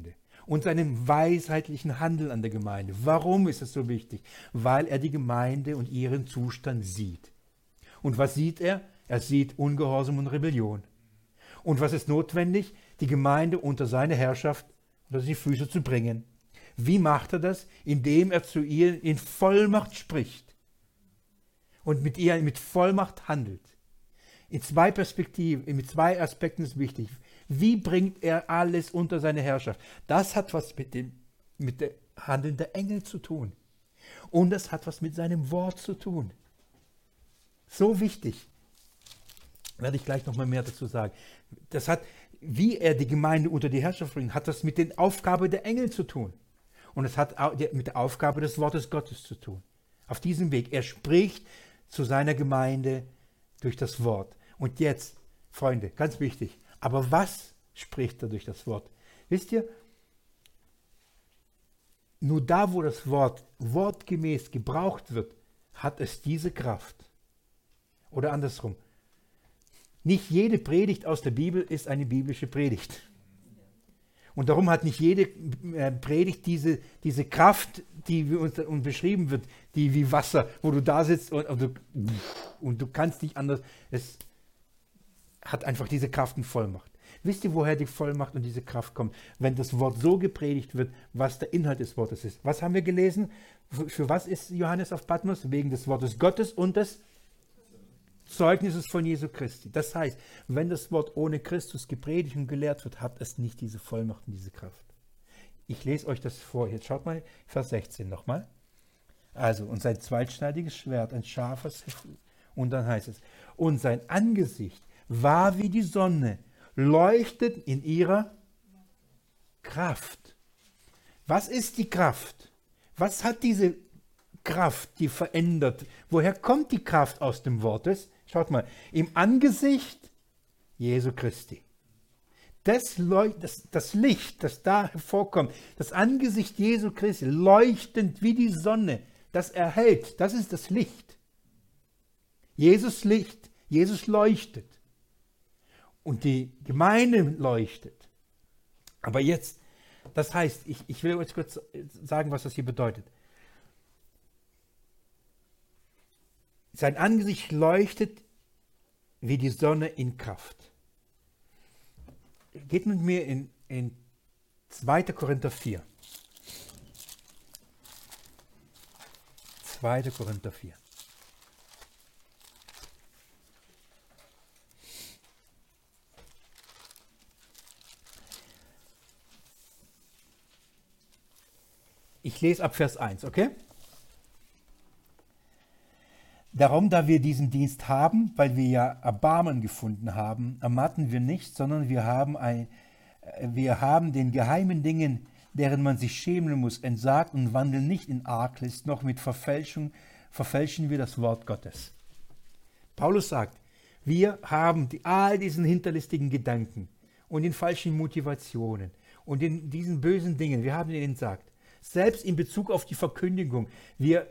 und seinem weisheitlichen Handeln an der Gemeinde. Warum ist es so wichtig? Weil er die Gemeinde und ihren Zustand sieht. Und was sieht er? Er sieht Ungehorsam und Rebellion. Und was ist notwendig? Die Gemeinde unter seine Herrschaft, unter die Füße zu bringen. Wie macht er das? Indem er zu ihr in Vollmacht spricht und mit ihr mit Vollmacht handelt. In zwei Perspektiven, mit zwei Aspekten ist wichtig. Wie bringt er alles unter seine Herrschaft? Das hat was mit dem Handeln der Engel zu tun. Und das hat was mit seinem Wort zu tun. So wichtig. Werde ich gleich nochmal mehr dazu sagen. Das hat, wie er die Gemeinde unter die Herrschaft bringt, hat das mit den Aufgaben der Engel zu tun. Und es hat mit der Aufgabe des Wortes Gottes zu tun. Auf diesem Weg. Er spricht zu seiner Gemeinde durch das Wort. Und jetzt, Freunde, ganz wichtig. Aber was spricht er durch das Wort? Wisst ihr, nur da, wo das Wort wortgemäß gebraucht wird, hat es diese Kraft. Oder andersrum. Nicht jede Predigt aus der Bibel ist eine biblische Predigt. Und darum hat nicht jede Predigt diese Kraft, die uns beschrieben wird, die wie Wasser, wo du da sitzt und du kannst nicht anders. Es hat einfach diese Kraft und Vollmacht. Wisst ihr, woher die Vollmacht und diese Kraft kommt? Wenn das Wort so gepredigt wird, was der Inhalt des Wortes ist. Was haben wir gelesen? Für was ist Johannes auf Patmos? Wegen des Wortes Gottes und des Zeugnisses von Jesu Christi. Das heißt, wenn das Wort ohne Christus gepredigt und gelehrt wird, hat es nicht diese Vollmacht und diese Kraft. Ich lese euch das vor. Jetzt schaut mal Vers 16 nochmal. Also, und sein zweitschneidiges Schwert, ein scharfes, und dann heißt es, und sein Angesicht war wie die Sonne, leuchtet in ihrer Kraft. Was ist die Kraft? Was hat diese Kraft, die verändert? Woher kommt die Kraft aus dem Wortes? Schaut mal, im Angesicht Jesu Christi. Das Licht, das da hervorkommt, das Angesicht Jesu Christi, leuchtend wie die Sonne, das erhellt, das ist das Licht. Jesus Licht, Jesus leuchtet. Und die Gemeinde leuchtet. Aber jetzt, das heißt, ich will euch kurz sagen, was das hier bedeutet. Sein Angesicht leuchtet wie die Sonne in Kraft. Geht mit mir in 2. Korinther 4. 2. Korinther 4. Ich lese ab Vers 1, okay? Darum, da wir diesen Dienst haben, weil wir ja Erbarmen gefunden haben, ermatten wir nicht, sondern wir haben den geheimen Dingen, deren man sich schämen muss, entsagt und wandeln nicht in Arglist, noch mit verfälschen wir das Wort Gottes. Paulus sagt, wir haben all diesen hinterlistigen Gedanken und den falschen Motivationen und in diesen bösen Dingen, wir haben ihn entsagt. Selbst in Bezug auf die Verkündigung, wir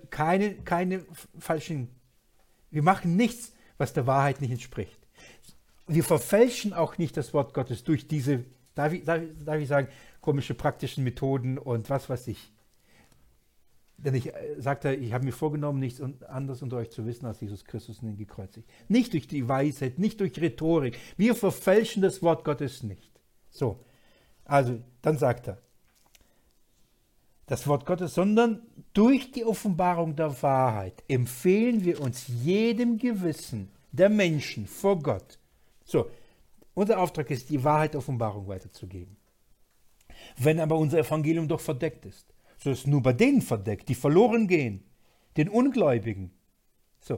wir machen nichts, was der Wahrheit nicht entspricht. Wir verfälschen auch nicht das Wort Gottes durch diese, darf ich sagen, komische praktischen Methoden und was weiß ich. Denn ich habe mir vorgenommen, nichts anderes unter euch zu wissen, als Jesus Christus und ihn gekreuzigt. Nicht durch die Weisheit, nicht durch Rhetorik. Wir verfälschen das Wort Gottes nicht. So, also, dann sagt er, das Wort Gottes, sondern durch die Offenbarung der Wahrheit empfehlen wir uns jedem Gewissen der Menschen vor Gott. So, unser Auftrag ist, die Wahrheit der Offenbarung weiterzugeben. Wenn aber unser Evangelium doch verdeckt ist, so ist nur bei denen verdeckt, die verloren gehen, den Ungläubigen. So,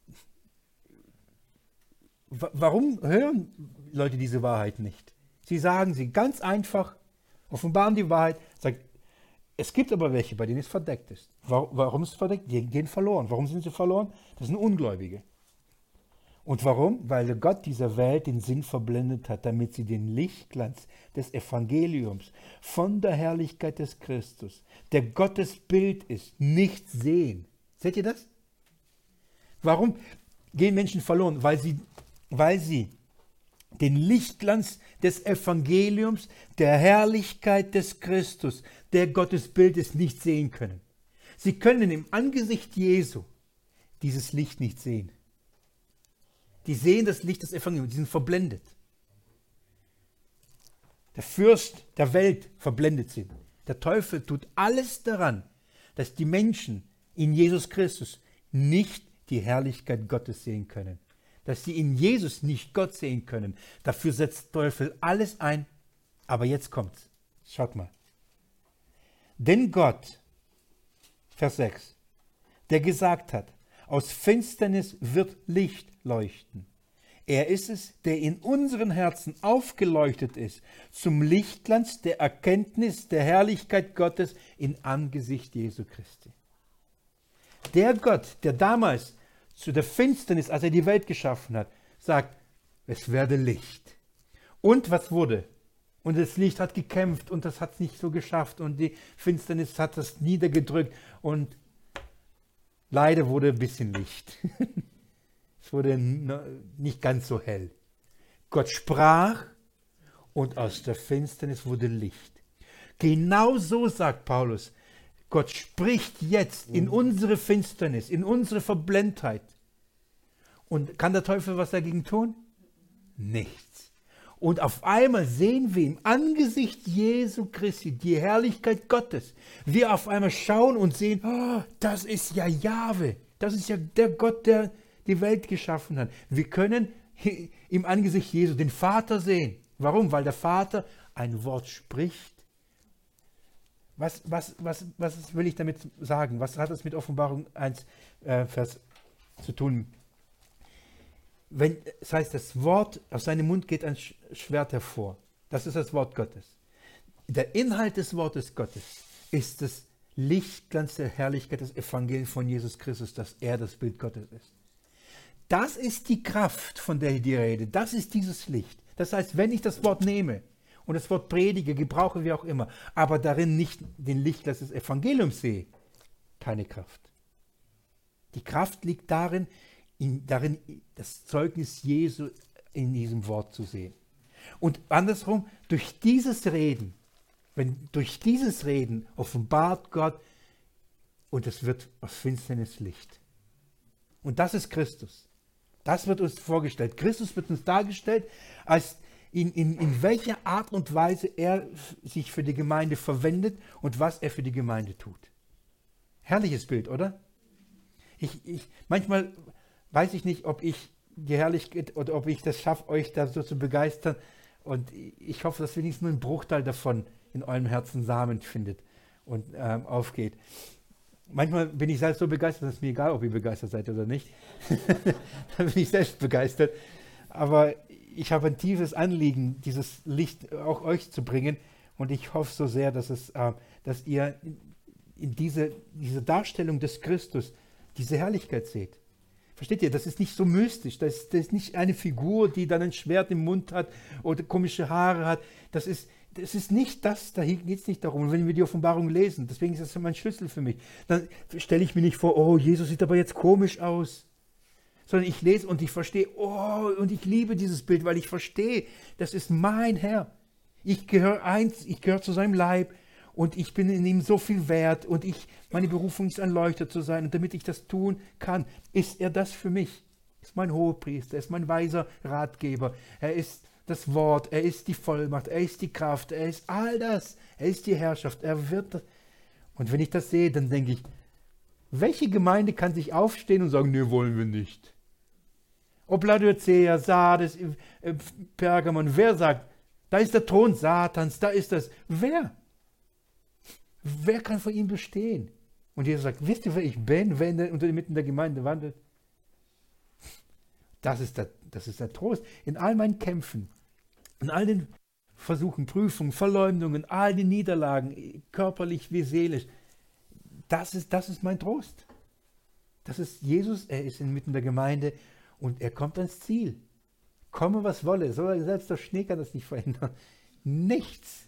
warum hören Leute diese Wahrheit nicht? Sie sagen sie ganz einfach, offenbaren die Wahrheit, sagen, es gibt aber welche, bei denen es verdeckt ist. Warum ist es verdeckt? Die gehen verloren. Warum sind sie verloren? Das sind Ungläubige. Und warum? Weil Gott dieser Welt den Sinn verblendet hat, damit sie den Lichtglanz des Evangeliums von der Herrlichkeit des Christus, der Gottes Bild ist, nicht sehen. Seht ihr das? Warum gehen Menschen verloren? Weil sie den Lichtglanz des Evangeliums, der Herrlichkeit des Christus, der Gottes Bild ist, nicht sehen können. Sie können im Angesicht Jesu dieses Licht nicht sehen. Die sehen das Licht des Evangeliums, die sind verblendet. Der Fürst der Welt verblendet sie. Der Teufel tut alles daran, dass die Menschen in Jesus Christus nicht die Herrlichkeit Gottes sehen können. Dass sie in Jesus nicht Gott sehen können. Dafür setzt der Teufel alles ein. Aber jetzt kommt's. Schaut mal. Denn Gott, Vers 6, der gesagt hat, aus Finsternis wird Licht leuchten. Er ist es, der in unseren Herzen aufgeleuchtet ist, zum Lichtglanz der Erkenntnis der Herrlichkeit Gottes in Angesicht Jesu Christi. Der Gott, der damals zu der Finsternis, als er die Welt geschaffen hat, sagt, es werde Licht. Und was wurde? Und das Licht hat gekämpft und das hat es nicht so geschafft und die Finsternis hat das niedergedrückt und leider wurde ein bisschen Licht. Es wurde nicht ganz so hell. Gott sprach und aus der Finsternis wurde Licht. Genau so sagt Paulus, Gott spricht jetzt in unsere Finsternis, in unsere Verblendheit. Und kann der Teufel was dagegen tun? Nichts. Und auf einmal sehen wir im Angesicht Jesu Christi die Herrlichkeit Gottes. Wir auf einmal schauen und sehen, oh, das ist ja Jahwe. Das ist ja der Gott, der die Welt geschaffen hat. Wir können im Angesicht Jesu den Vater sehen. Warum? Weil der Vater ein Wort spricht. Was will ich damit sagen? Was hat das mit Offenbarung 1, Vers zu tun? Das heißt, das Wort, aus seinem Mund geht ein Schwert hervor. Das ist das Wort Gottes. Der Inhalt des Wortes Gottes ist das Lichtglanz der Herrlichkeit des Evangeliums von Jesus Christus, dass er das Bild Gottes ist. Das ist die Kraft, von der ich dir rede. Das ist dieses Licht. Das heißt, wenn ich das Wort nehme und das Wort predige, gebrauche wie auch immer, aber darin nicht den Lichtglanz des Evangeliums sehe, keine Kraft. Die Kraft liegt darin, das Zeugnis Jesu in diesem Wort zu sehen. Und andersrum, durch dieses Reden offenbart Gott und es wird aus Finsternis Licht. Und das ist Christus. Das wird uns vorgestellt. Christus wird uns dargestellt, als in welcher Art und Weise er sich für die Gemeinde verwendet und was er für die Gemeinde tut. Herrliches Bild, oder? Manchmal weiß ich nicht, ob ich die Herrlichkeit oder ob ich das schaffe, euch da so zu begeistern. Und ich hoffe, dass wenigstens nur ein Bruchteil davon in eurem Herzen Samen findet und aufgeht. Manchmal bin ich selbst so begeistert, dass es mir egal, ob ihr begeistert seid oder nicht. Dann bin ich selbst begeistert. Aber ich habe ein tiefes Anliegen, dieses Licht auch euch zu bringen. Und ich hoffe so sehr, dass ihr in diese Darstellung des Christus diese Herrlichkeit seht. Versteht ihr, das ist nicht so mystisch. Das ist nicht eine Figur, die dann ein Schwert im Mund hat oder komische Haare hat. Das ist nicht das, da geht es nicht darum. Und wenn wir die Offenbarung lesen, deswegen ist das mein Schlüssel für mich, dann stelle ich mir nicht vor, oh, Jesus sieht aber jetzt komisch aus. Sondern ich lese und ich verstehe, oh, und ich liebe dieses Bild, weil ich verstehe, das ist mein Herr. Ich gehöre zu seinem Leib und ich bin in ihm so viel wert und meine Berufung ist, ein Leuchter zu sein. Und damit ich das tun kann, ist er das für mich. Er ist mein Hohepriester, er ist mein weiser Ratgeber, er ist das Wort, er ist die Vollmacht, er ist die Kraft, er ist all das, er ist die Herrschaft, er wird das. Und wenn ich das sehe, dann denke ich, welche Gemeinde kann sich aufstehen und sagen, nee, wollen wir nicht? Ob Laodicea, Sardes, Pergamon, wer sagt, da ist der Thron Satans, da ist das. Wer? Wer kann vor ihm bestehen? Und Jesus sagt, wisst ihr, wer ich bin, wenn er mitten der Gemeinde wandelt? Das ist der Trost. In all meinen Kämpfen, in all den Versuchen, Prüfungen, Verleumdungen, all den Niederlagen, körperlich wie seelisch, das ist mein Trost. Das ist Jesus, er ist inmitten der Gemeinde und er kommt ans Ziel. Komme, was wolle. Selbst der Schnee kann das nicht verändern. Nichts.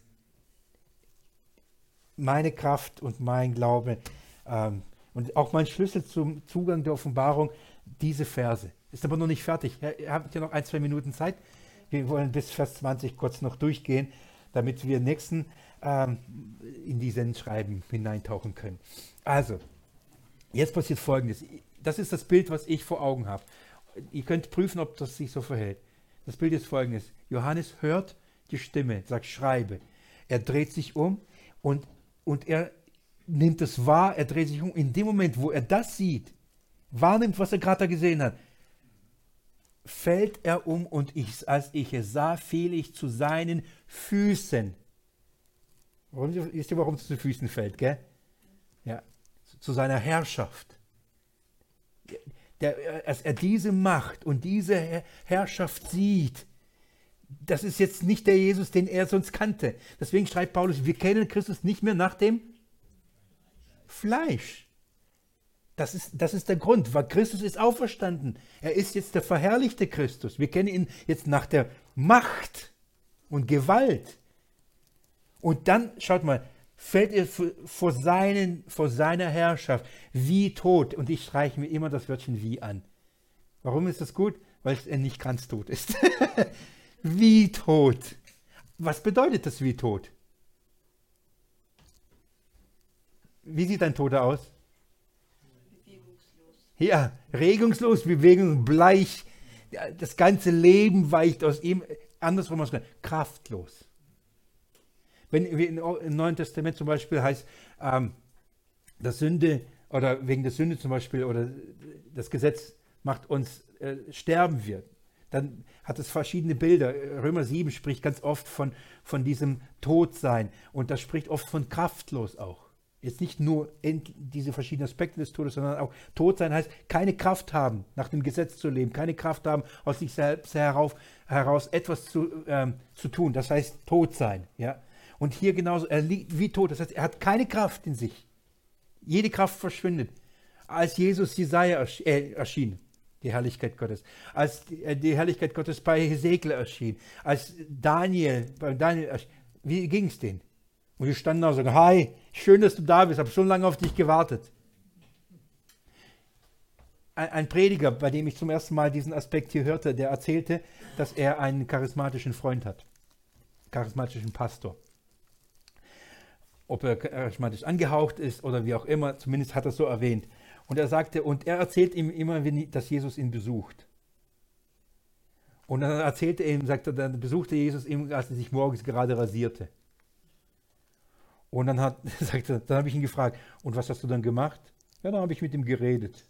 Meine Kraft und mein Glaube und auch mein Schlüssel zum Zugang der Offenbarung, diese Verse. Ist aber noch nicht fertig. Ihr habt ja noch 1-2 Minuten Zeit. Wir wollen bis Vers 20 kurz noch durchgehen, damit wir nächsten in diesen Schreiben hineintauchen können. Also, jetzt passiert Folgendes. Das ist das Bild, was ich vor Augen habe. Ihr könnt prüfen, ob das sich so verhält. Das Bild ist folgendes. Johannes hört die Stimme, sagt, schreibe. Er dreht sich um und er nimmt es wahr, er dreht sich um. In dem Moment, wo er das sieht, wahrnimmt, was er gerade da gesehen hat, fällt er um und als ich es sah, fiel ich zu seinen Füßen. Wisst ihr, warum es zu Füßen fällt, gell? Ja, zu seiner Herrschaft. Als er diese Macht und diese Herrschaft sieht, das ist jetzt nicht der Jesus, den er sonst kannte. Deswegen schreibt Paulus, wir kennen Christus nicht mehr nach dem Fleisch. Das ist der Grund, weil Christus ist auferstanden. Er ist jetzt der verherrlichte Christus. Wir kennen ihn jetzt nach der Macht und Gewalt. Und dann, schaut mal, fällt er vor seiner Herrschaft wie tot. Und ich streiche mir immer das Wörtchen wie an. Warum ist das gut? Weil er nicht ganz tot ist. Wie tot. Was bedeutet das wie tot? Wie sieht ein Toter aus? Bewegungslos. Ja, regungslos, bewegungsbleich. Das ganze Leben weicht aus ihm. Andersrum ausgedrückt, kraftlos. Wenn wir im Neuen Testament zum Beispiel heißt, dass Sünde oder wegen der Sünde zum Beispiel oder das Gesetz macht uns sterben wir, dann hat es verschiedene Bilder. Römer 7 spricht ganz oft von diesem Todsein und das spricht oft von kraftlos auch. Jetzt nicht nur diese verschiedenen Aspekte des Todes, sondern auch Todsein heißt keine Kraft haben, nach dem Gesetz zu leben, keine Kraft haben, aus sich selbst heraus etwas zu tun. Das heißt Todsein, ja. Und hier genauso, er liegt wie tot. Das heißt, er hat keine Kraft in sich. Jede Kraft verschwindet. Als Jesus Jesaja erschien, die Herrlichkeit Gottes. Als die Herrlichkeit Gottes bei Hesekiel erschien. Als bei Daniel erschien. Wie ging es denen? Und die standen da und sagten, hi, schön, dass du da bist, habe schon lange auf dich gewartet. Ein Prediger, bei dem ich zum ersten Mal diesen Aspekt hier hörte, der erzählte, dass er einen charismatischen Freund hat. Charismatischen Pastor. Ob er charismatisch angehaucht ist oder wie auch immer, zumindest hat er es so erwähnt. Und er sagte, und er erzählt ihm immer, dass Jesus ihn besucht. Und dann erzählte er ihm, sagte, dann besuchte Jesus ihn, als er sich morgens gerade rasierte. Und dann habe ich ihn gefragt, und was hast du dann gemacht? Ja, dann habe ich mit ihm geredet.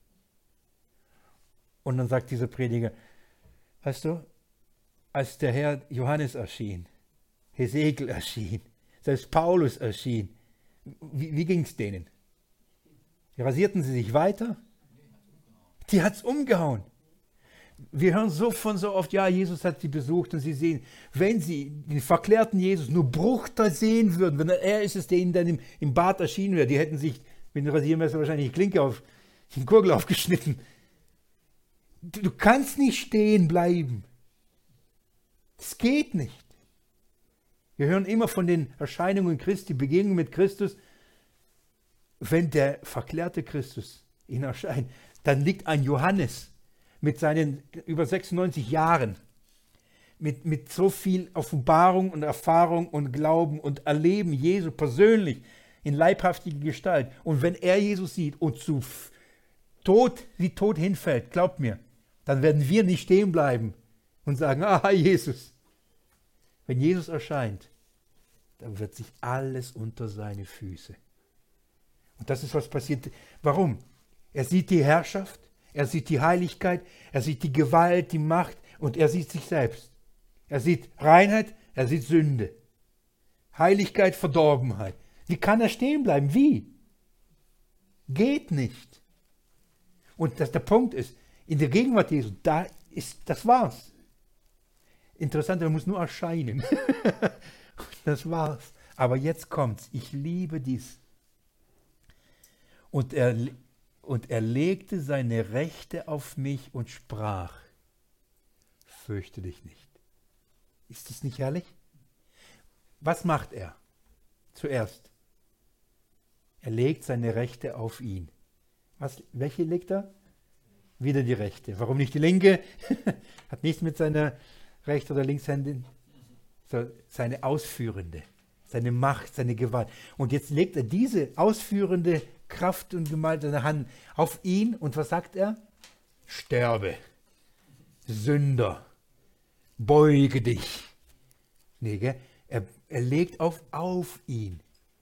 Und dann sagt dieser Prediger, weißt du, als der Herr Johannes erschien, Hesekiel erschien, selbst Paulus erschien, wie ging es denen? Rasierten sie sich weiter? Die hat es umgehauen. Wir hören so oft, ja, Jesus hat sie besucht und sie sehen, wenn sie den verklärten Jesus nur Bruchteil sehen würden, wenn er ist es, der ihnen dann im Bad erschienen wäre, die hätten sich mit dem Rasiermesser wahrscheinlich die Klinke auf den Gurgel aufgeschnitten. Du kannst nicht stehen bleiben. Das geht nicht. Wir hören immer von den Erscheinungen Christi, Begegnungen mit Christus. Wenn der verklärte Christus ihn erscheint, dann liegt ein Johannes mit seinen über 96 Jahren, mit so viel Offenbarung und Erfahrung und Glauben und Erleben Jesu persönlich in leibhaftiger Gestalt. Und wenn er Jesus sieht und zu tot hinfällt, glaubt mir, dann werden wir nicht stehen bleiben und sagen, Jesus. Wenn Jesus erscheint, dann wird sich alles unter seine Füße. Und das ist, was passiert. Warum? Er sieht die Herrschaft, er sieht die Heiligkeit, er sieht die Gewalt, die Macht und er sieht sich selbst. Er sieht Reinheit, er sieht Sünde. Heiligkeit, Verdorbenheit. Wie kann er stehen bleiben? Wie? Geht nicht. Und der Punkt ist, in der Gegenwart Jesu, das war's. Interessant, er muss nur erscheinen. Das war's. Aber jetzt kommt's. Ich liebe dies. Und er legte seine Rechte auf mich und sprach, fürchte dich nicht. Ist das nicht herrlich? Was macht er? Zuerst. Er legt seine Rechte auf ihn. Welche legt er? Wieder die Rechte. Warum nicht die linke? Hat nichts mit seiner Rechts- oder Linkshändin? So, seine Ausführende, seine Macht, seine Gewalt. Und jetzt legt er diese ausführende Kraft und Gewalt seiner Hand auf ihn und was sagt er? Sterbe, Sünder, beuge dich. Nee, gell? Er legt auf ihn.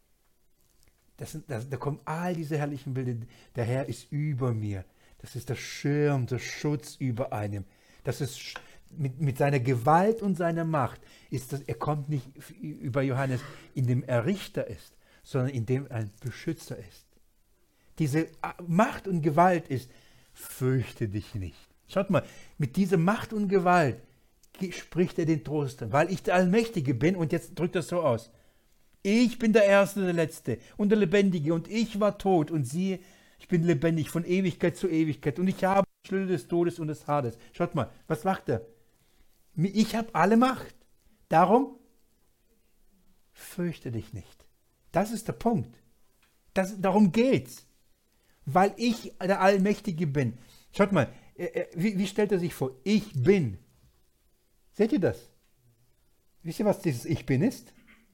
Da kommen all diese herrlichen Bilder. Der Herr ist über mir. Das ist der Schirm, der Schutz über einem. Das ist mit seiner Gewalt und seiner Macht. Er kommt nicht über Johannes, indem er Richter ist, sondern indem er ein Beschützer ist. Diese Macht und Gewalt ist, fürchte dich nicht. Schaut mal, mit dieser Macht und Gewalt spricht er den Trost an, weil ich der Allmächtige bin und jetzt drückt er es so aus. Ich bin der Erste und der Letzte und der Lebendige und ich war tot und siehe, ich bin lebendig von Ewigkeit zu Ewigkeit und ich habe die Schlüssel des Todes und des Hades. Schaut mal, was macht er? Ich habe alle Macht. Darum fürchte dich nicht. Das ist der Punkt. Darum geht's. Weil ich der Allmächtige bin. Schaut mal, wie stellt er sich vor? Ich bin. Seht ihr das? Wisst ihr, was dieses Ich bin ist?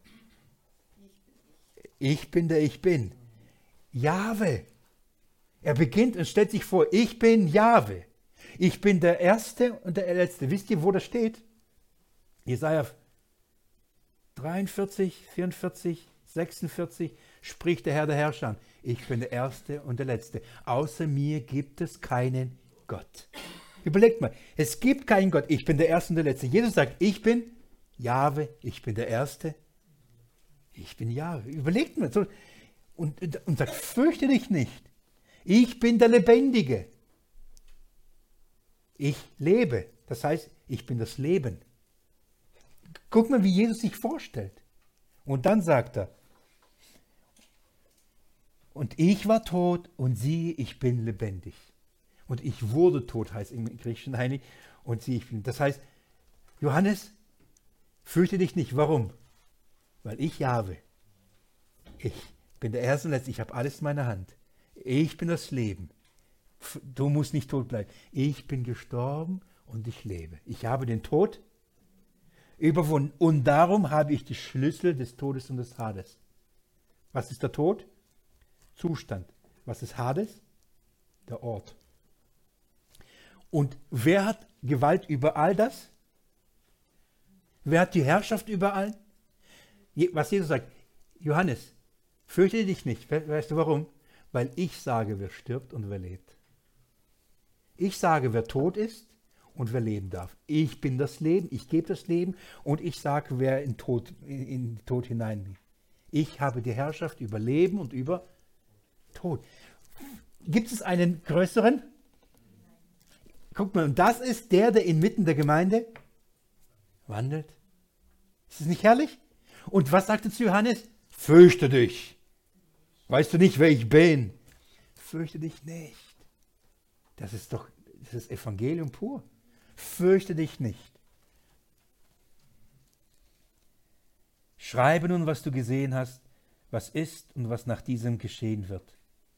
Ich bin der Ich bin. Jahwe. Er beginnt und stellt sich vor, ich bin Jahwe. Ich bin der Erste und der Letzte. Wisst ihr, wo das steht? Jesaja 43, 44, 46 spricht der Herr der Herrscher an. Ich bin der Erste und der Letzte. Außer mir gibt es keinen Gott. Überlegt mal, es gibt keinen Gott. Ich bin der Erste und der Letzte. Jesus sagt, ich bin Jahwe, ich bin der Erste. Ich bin Jahwe. Überlegt mal. So, und sagt, fürchte dich nicht. Ich bin der Lebendige. Ich lebe. Das heißt, ich bin das Leben. Guck mal, wie Jesus sich vorstellt. Und dann sagt er, und ich war tot und siehe, ich bin lebendig. Und ich wurde tot, heißt im Griechischen heilig. Und siehe, ich bin. Das heißt, Johannes, fürchte dich nicht. Warum? Weil ich Jahwe. Ich bin der Erste und Letzte. Ich habe alles in meiner Hand. Ich bin das Leben. Du musst nicht tot bleiben. Ich bin gestorben und ich lebe. Ich habe den Tod überwunden. Und darum habe ich die Schlüssel des Todes und des Hades. Was ist der Tod? Zustand. Was ist Hades? Der Ort. Und wer hat Gewalt über all das? Wer hat die Herrschaft über allen? Was Jesus sagt, Johannes, fürchte dich nicht. Weißt du warum? Weil ich sage, wer stirbt und wer lebt. Ich sage, wer tot und wer leben darf. Ich bin das Leben, ich gebe das Leben und ich sage, wer in den Tod hinein. Ich habe die Herrschaft über Leben und über Tod. Gibt es einen größeren? Guck mal, und das ist der inmitten der Gemeinde wandelt. Ist es nicht herrlich? Und was sagte zu Johannes? Fürchte dich. Weißt du nicht, wer ich bin? Fürchte dich nicht. Das ist Evangelium pur. Fürchte dich nicht. Schreibe nun, was du gesehen hast, was ist und was nach diesem geschehen wird.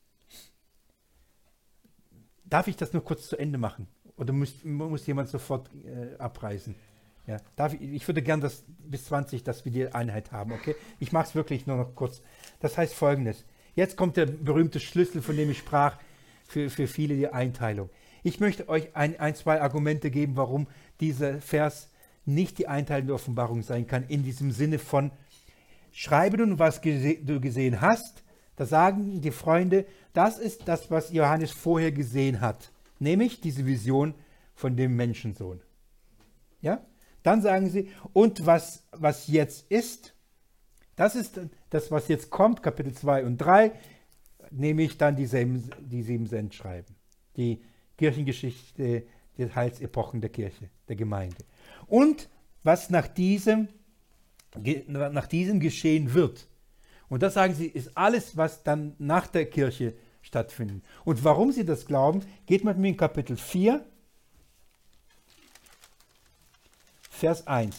Darf ich das nur kurz zu Ende machen? Oder muss jemand sofort abreißen? Ja, ich würde gern bis 20, dass wir die Einheit haben, okay? Ich mache es wirklich nur noch kurz. Das heißt Folgendes. Jetzt kommt der berühmte Schlüssel, von dem ich sprach, für viele die Einteilung. Ich möchte euch zwei Argumente geben, warum dieser Vers nicht die Einteilung der Offenbarung sein kann, in diesem Sinne von, schreibe nun, was du gesehen hast. Da sagen die Freunde, das ist das, was Johannes vorher gesehen hat, nämlich diese Vision von dem Menschensohn. Ja? Dann sagen sie, und was jetzt ist, das ist das, was jetzt kommt, Kapitel 2 und 3, nämlich dann die 7 Sendschreiben, die Kirchengeschichte, die Heilsepochen der Kirche, der Gemeinde. Und was nach diesem geschehen wird. Und das sagen sie, ist alles, was dann nach der Kirche stattfindet. Und warum sie das glauben, geht mit mir in Kapitel 4, Vers 1.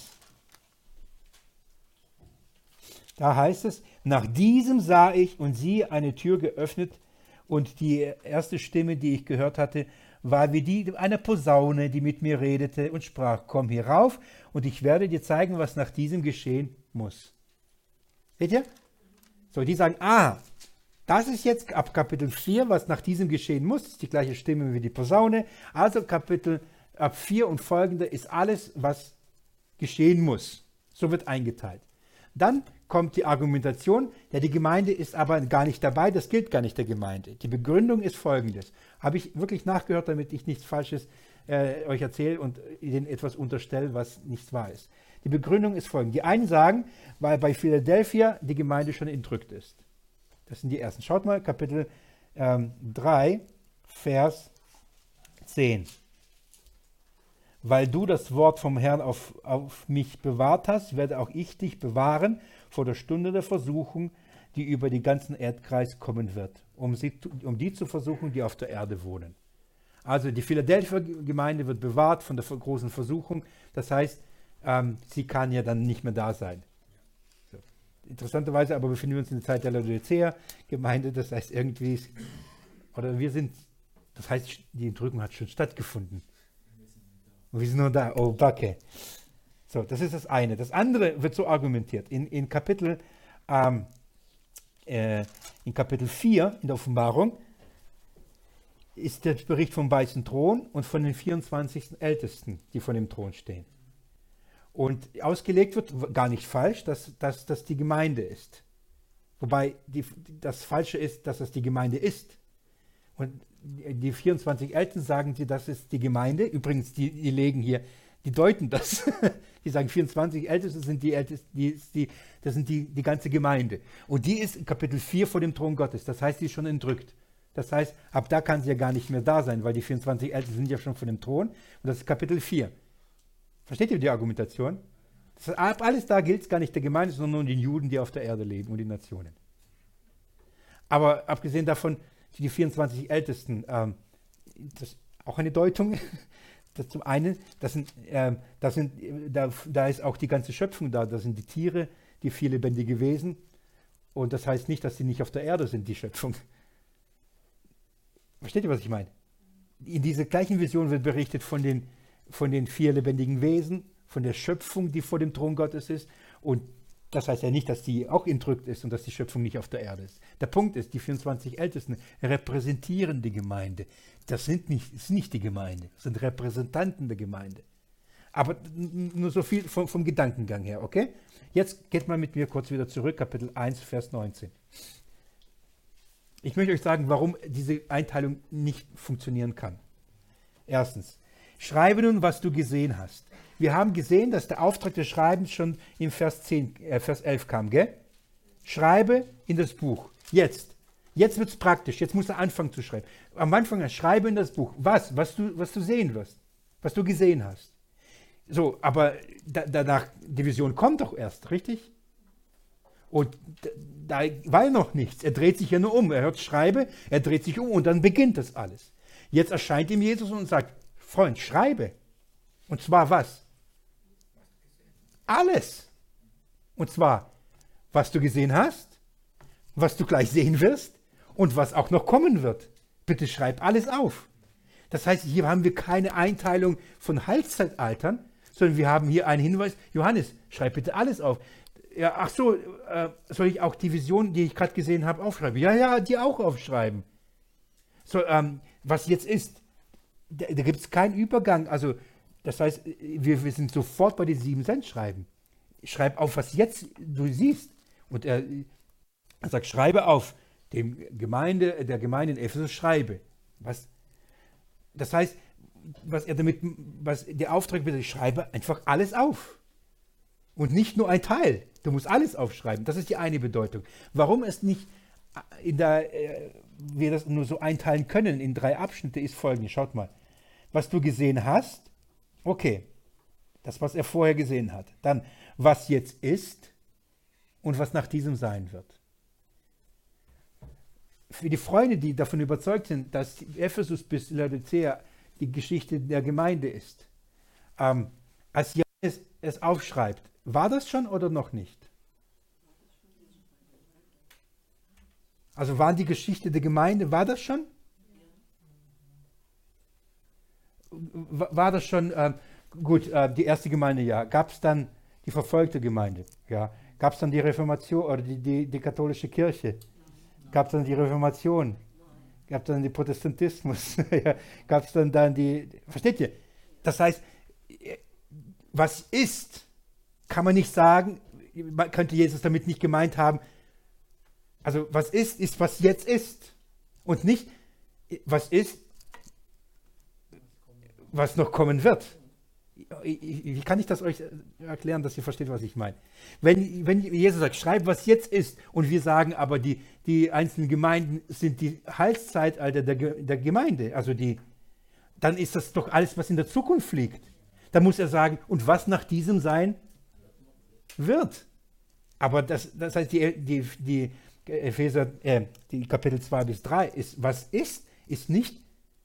Da heißt es, nach diesem sah ich und siehe eine Tür geöffnet und die erste Stimme, die ich gehört hatte, war wie die einer Posaune, die mit mir redete und sprach, komm hier rauf und ich werde dir zeigen, was nach diesem geschehen muss. Seht ihr? So, die sagen, das ist jetzt ab Kapitel 4, was nach diesem geschehen muss, das ist die gleiche Stimme wie die Posaune. Also Kapitel ab 4 und folgende ist alles, was geschehen muss. So wird eingeteilt. Dann kommt die Argumentation, ja, die Gemeinde ist aber gar nicht dabei, das gilt gar nicht der Gemeinde. Die Begründung ist folgendes. Habe ich wirklich nachgehört, damit ich nichts Falsches euch erzähle und ihnen etwas unterstelle, was nichts wahr ist. Die Begründung ist folgende. Die einen sagen, weil bei Philadelphia die Gemeinde schon entrückt ist. Das sind die ersten. Schaut mal, Kapitel 3, Vers 10. Weil du das Wort vom Herrn auf mich bewahrt hast, werde auch ich dich bewahren vor der Stunde der Versuchung, die über den ganzen Erdkreis kommen wird, um die zu versuchen, die auf der Erde wohnen. Also die Philadelphia-Gemeinde wird bewahrt von der großen Versuchung. Das heißt, sie kann ja dann nicht mehr da sein. So. Interessanterweise aber befinden wir uns in der Zeit der Laodicea-Gemeinde. Das heißt irgendwie, das heißt, die Entrückung hat schon stattgefunden. Und wir sind nur da. Oh, Backe. So, das ist das eine. Das andere wird so argumentiert. In Kapitel 4 in der Offenbarung ist der Bericht vom weißen Thron und von den 24 Ältesten, die vor dem Thron stehen. Und ausgelegt wird, gar nicht falsch, dass das die Gemeinde ist. Wobei das Falsche ist, dass es die Gemeinde ist. Und die 24 Ältesten sagen sie, das ist die Gemeinde. Übrigens, die legen hier, die deuten das. Die sagen, 24 Älteste sind die Ältesten, das sind die ganze Gemeinde. Und die ist in Kapitel 4 vor dem Thron Gottes. Das heißt, die ist schon entrückt. Das heißt, ab da kann sie ja gar nicht mehr da sein, weil die 24 Ältesten sind ja schon vor dem Thron. Und das ist Kapitel 4. Versteht ihr die Argumentation? Ab alles da gilt es gar nicht der Gemeinde, sondern nur den Juden, die auf der Erde leben und die Nationen. Aber abgesehen davon, die 24 Ältesten, das ist auch eine Deutung. Das zum einen, da ist auch die ganze Schöpfung da. Das sind die Tiere, die vier lebendige Wesen. Und das heißt nicht, dass sie nicht auf der Erde sind, die Schöpfung. Versteht ihr, was ich meine? In dieser gleichen Vision wird berichtet von den vier lebendigen Wesen, von der Schöpfung, die vor dem Thron Gottes ist. Und das heißt ja nicht, dass die auch entrückt ist und dass die Schöpfung nicht auf der Erde ist. Der Punkt ist, die 24 Ältesten repräsentieren die Gemeinde. Das ist nicht die Gemeinde, das sind Repräsentanten der Gemeinde. Aber nur so viel vom Gedankengang her, okay? Jetzt geht mal mit mir kurz wieder zurück, Kapitel 1, Vers 19. Ich möchte euch sagen, warum diese Einteilung nicht funktionieren kann. Erstens, schreibe nun, was du gesehen hast. Wir haben gesehen, dass der Auftrag des Schreibens schon im Vers 11 kam, gell? Schreibe in das Buch. Jetzt wird es praktisch. Jetzt musst du anfangen zu schreiben. Am Anfang schreibe in das Buch. Was du sehen wirst. Was du gesehen hast. So, aber danach, die Vision kommt doch erst, richtig? Und da war ja noch nichts. Er dreht sich ja nur um. Er hört Schreibe, er dreht sich um und dann beginnt das alles. Jetzt erscheint ihm Jesus und sagt, Freund, schreibe. Und zwar was? Alles. Und zwar, was du gesehen hast, was du gleich sehen wirst und was auch noch kommen wird. Bitte schreib alles auf. Das heißt, hier haben wir keine Einteilung von Heilszeitaltern, sondern wir haben hier einen Hinweis, Johannes, schreib bitte alles auf. Ja, ach so, soll ich auch die Vision, die ich gerade gesehen habe, aufschreiben? Ja, die auch aufschreiben. So, was jetzt ist, da gibt es keinen Übergang, also das heißt, wir sind sofort bei den 7 Cent schreiben. Schreib auf, was jetzt du siehst. Und er sagt, schreibe auf, der Gemeinde in Ephesus schreibe. Was? Das heißt, was der Auftrag wird, schreibe einfach alles auf. Und nicht nur ein Teil. Du musst alles aufschreiben. Das ist die eine Bedeutung. Warum es nicht wir das nur so einteilen können in 3 Abschnitte, ist folgendes. Schaut mal. Was du gesehen hast, okay, das, was er vorher gesehen hat. Dann, was jetzt ist und was nach diesem sein wird. Für die Freunde, die davon überzeugt sind, dass Ephesus bis Laodicea die Geschichte der Gemeinde ist, als Johannes es aufschreibt, war das schon oder noch nicht? Also waren die Geschichte der Gemeinde, war das schon? war das schon, gut, die erste Gemeinde, ja. Gab es dann die verfolgte Gemeinde? Ja. Gab es dann die Reformation oder die katholische Kirche? Gab es dann die Reformation? Gab es dann den Protestantismus? Ja. Gab es dann die, versteht ihr? Das heißt, was ist, kann man nicht sagen, man könnte Jesus damit nicht gemeint haben, also was ist, was jetzt ist. Und nicht, was ist, was noch kommen wird. Wie kann ich das euch erklären, dass ihr versteht, was ich meine? Wenn Jesus sagt, schreib, was jetzt ist, und wir sagen aber, die einzelnen Gemeinden sind die Heilszeitalter der Gemeinde, also dann ist das doch alles, was in der Zukunft liegt. Da muss er sagen, und was nach diesem sein wird. Aber das heißt, die Epheser, die Kapitel 2 bis 3, was ist nicht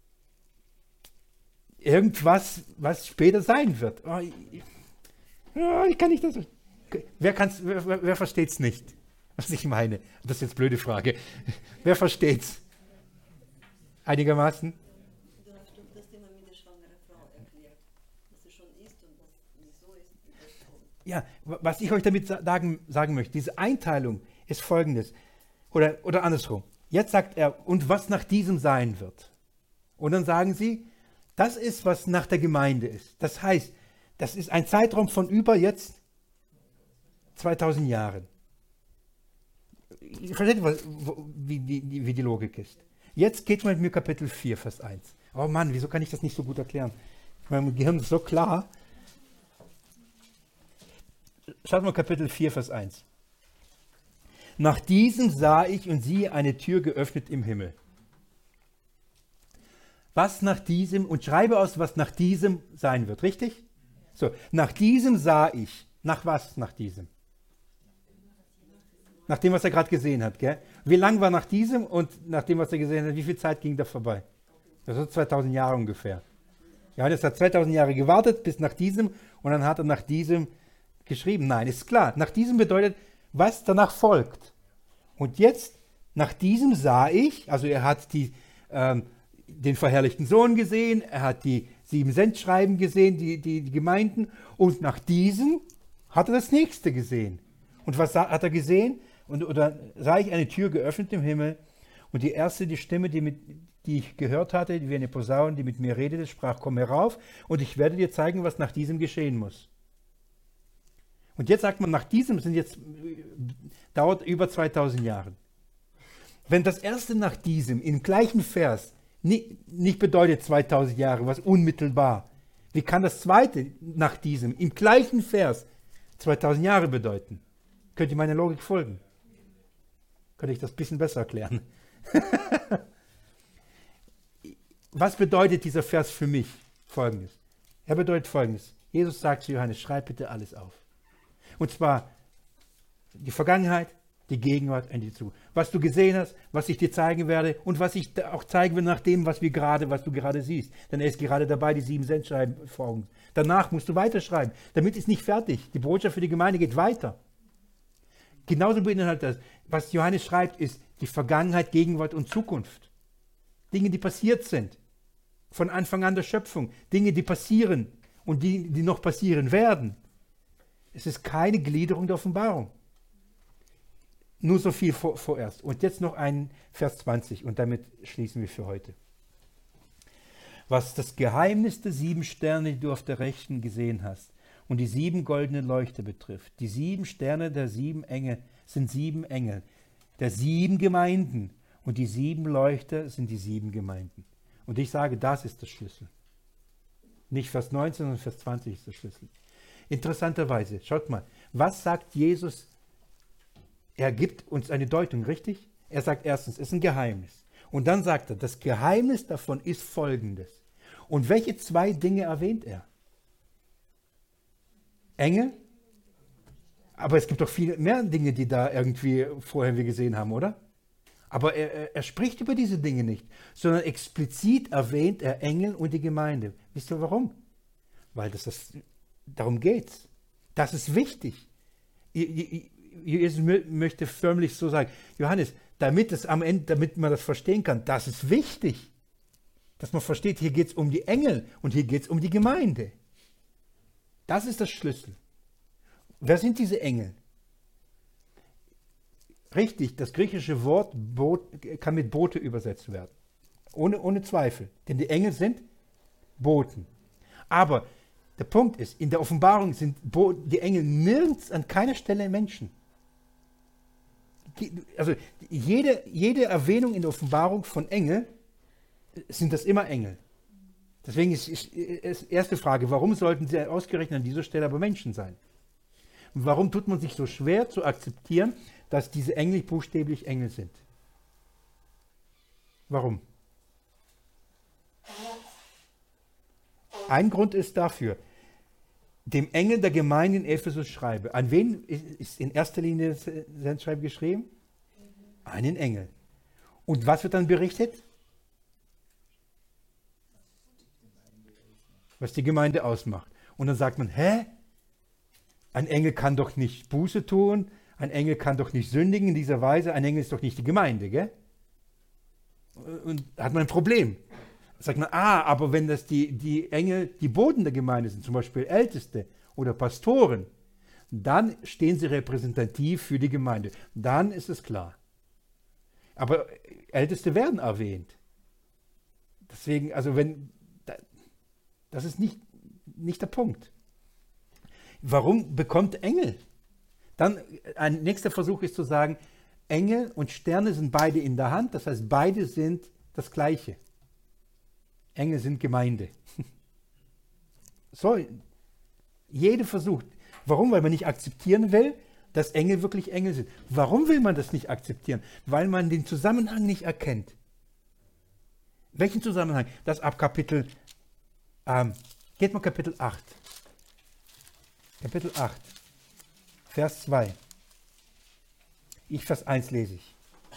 irgendwas, was später sein wird. Ich kann nicht das. Wer versteht es nicht, was ich meine? Das ist jetzt eine blöde Frage. Wer versteht es? Einigermaßen? Du hast doch das Thema mit der schwangeren Frau erklärt, was es schon ist und was nicht so ist, wie das kommt. Ja, was ich euch damit sagen möchte, diese Einteilung ist folgendes. Oder andersrum. Jetzt sagt er, und was nach diesem sein wird. Und dann sagen sie, das ist, was nach der Gemeinde ist. Das heißt, das ist ein Zeitraum von über jetzt 2000 Jahren. Versteht ihr, wie die Logik ist? Jetzt geht mal mit mir Kapitel 4, Vers 1. Oh Mann, wieso kann ich das nicht so gut erklären? Mein Gehirn ist so klar. Schaut mal Kapitel 4, Vers 1. Nach diesem sah ich und siehe eine Tür geöffnet im Himmel. Was nach diesem, und schreibe aus, was nach diesem sein wird, richtig? So, nach diesem sah ich. Nach was nach diesem? Nach dem, was er gerade gesehen hat, gell? Wie lang war nach diesem und nach dem, was er gesehen hat, wie viel Zeit ging da vorbei? Das ist 2000 Jahre ungefähr. Johannes hat 2000 Jahre gewartet bis nach diesem und dann hat er nach diesem geschrieben. Nein, ist klar. Nach diesem bedeutet, was danach folgt. Und jetzt, nach diesem sah ich, also er hat den verherrlichten Sohn gesehen, er hat die 7 Sendschreiben gesehen, die Gemeinden, und nach diesem hat er das nächste gesehen. Und was hat er gesehen? Oder sah ich eine Tür geöffnet im Himmel, und die Stimme, die ich gehört hatte, wie eine Posaune, die mit mir redete, sprach, komm herauf, und ich werde dir zeigen, was nach diesem geschehen muss. Und jetzt sagt man, nach diesem dauert über 2000 Jahre. Wenn das erste nach diesem im gleichen Vers nicht bedeutet 2000 Jahre, was unmittelbar, wie kann das zweite nach diesem im gleichen Vers 2000 Jahre bedeuten? Könnt ihr meiner Logik folgen? Könnte ich das ein bisschen besser erklären? Was bedeutet dieser Vers für mich? Folgendes. Er bedeutet Folgendes. Jesus sagt zu Johannes, schreib bitte alles auf. Und zwar die Vergangenheit, die Gegenwart und die Zukunft. Was du gesehen hast, was ich dir zeigen werde und was ich auch zeigen will nach dem, was du gerade siehst. Denn er ist gerade dabei, die 7 Sendschreiben vor Augen. Danach musst du weiterschreiben. Damit ist nicht fertig. Die Botschaft für die Gemeinde geht weiter. Genauso beinhaltet das, was Johannes schreibt, ist die Vergangenheit, Gegenwart und Zukunft. Dinge, die passiert sind. Von Anfang an der Schöpfung. Dinge, die passieren und die noch passieren werden. Es ist keine Gliederung der Offenbarung. Nur so viel vorerst. Und jetzt noch ein Vers 20 und damit schließen wir für heute. Was das Geheimnis der 7 Sterne, die du auf der Rechten gesehen hast, und die 7 goldenen Leuchter betrifft. Die 7 Sterne der 7 Engel sind 7 Engel, der 7 Gemeinden, und die 7 Leuchter sind die 7 Gemeinden. Und ich sage, das ist der Schlüssel. Nicht Vers 19, sondern Vers 20 ist der Schlüssel. Interessanterweise, schaut mal, was sagt Jesus? Er gibt uns eine Deutung, richtig? Er sagt erstens, es ist ein Geheimnis. Und dann sagt er, das Geheimnis davon ist folgendes. Und welche 2 Dinge erwähnt er? Engel? Aber es gibt doch viel mehr Dinge, die da irgendwie vorher wir gesehen haben, oder? Aber er spricht über diese Dinge nicht, sondern explizit erwähnt er Engel und die Gemeinde. Wisst ihr warum? Weil darum geht's. Das ist wichtig. Jesus möchte förmlich so sagen, Johannes, damit man das verstehen kann, das ist wichtig. Dass man versteht, hier geht es um die Engel und hier geht es um die Gemeinde. Das ist das Schlüssel. Wer sind diese Engel? Richtig, das griechische Wort kann mit Bote übersetzt werden. Ohne Zweifel. Denn die Engel sind Boten. Aber der Punkt ist, in der Offenbarung sind die Engel nirgends an keiner Stelle Menschen. Also jede Erwähnung in der Offenbarung von Engel sind das immer Engel. Deswegen ist die erste Frage, warum sollten sie ausgerechnet an dieser Stelle aber Menschen sein? Und warum tut man sich so schwer zu akzeptieren, dass diese Engel buchstäblich Engel sind? Warum? Ein Grund ist dafür, dem Engel der Gemeinde in Ephesus schreibe. An wen ist in erster Linie das Sendschreiben geschrieben? Einen Engel. Und was wird dann berichtet? Was die Gemeinde ausmacht. Und dann sagt man, hä? Ein Engel kann doch nicht Buße tun, ein Engel kann doch nicht sündigen in dieser Weise, ein Engel ist doch nicht die Gemeinde, gell? Und da hat man ein Problem. Da sagt man, aber wenn das die Engel, die Boten der Gemeinde sind, zum Beispiel Älteste oder Pastoren, dann stehen sie repräsentativ für die Gemeinde. Dann ist es klar. Aber Älteste werden erwähnt. Deswegen, also das ist nicht der Punkt. Warum bekommt Engel? Dann ein nächster Versuch ist zu sagen, Engel und Sterne sind beide in der Hand, das heißt, beide sind das Gleiche. Engel sind Gemeinde. So, jeder versucht. Warum? Weil man nicht akzeptieren will, dass Engel wirklich Engel sind. Warum will man das nicht akzeptieren? Weil man den Zusammenhang nicht erkennt. Welchen Zusammenhang? Das ab Kapitel, geht mal Kapitel 8. Kapitel 8, Vers 2. Vers 1 lese ich.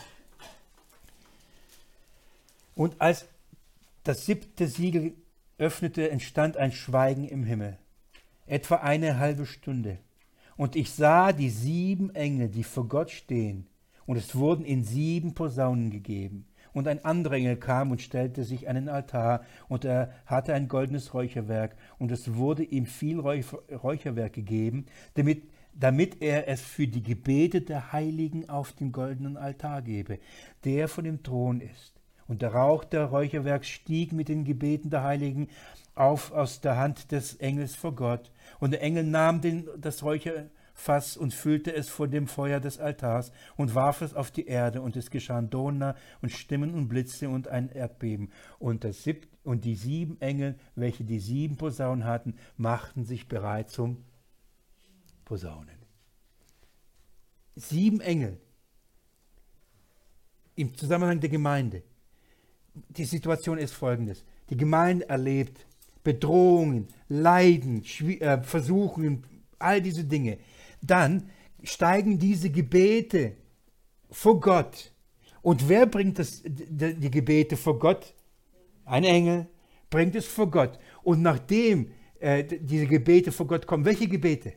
Und als das 7. Siegel öffnete, entstand ein Schweigen im Himmel, etwa eine halbe Stunde. Und ich sah die 7 Engel, die vor Gott stehen, und es wurden ihnen 7 Posaunen gegeben. Und ein anderer Engel kam und stellte sich an den Altar, und er hatte ein goldenes Räucherwerk, und es wurde ihm viel Räucherwerk gegeben, damit er es für die Gebete der Heiligen auf den goldenen Altar gebe, der von dem Thron ist. Und der Rauch der Räucherwerks stieg mit den Gebeten der Heiligen auf aus der Hand des Engels vor Gott. Und der Engel nahm das Räucherfass und füllte es vor dem Feuer des Altars und warf es auf die Erde. Und es geschahen Donner und Stimmen und Blitze und ein Erdbeben. Und die 7 Engel, welche die 7 Posaunen hatten, machten sich bereit zum Posaunen. 7 Engel im Zusammenhang der Gemeinde. Die Situation ist folgendes. Die Gemeinde erlebt Bedrohungen, Leiden, Versuchungen, all diese Dinge. Dann steigen diese Gebete vor Gott. Und wer bringt die Gebete vor Gott? Ein Engel bringt es vor Gott. Und nachdem diese Gebete vor Gott kommen, welche Gebete?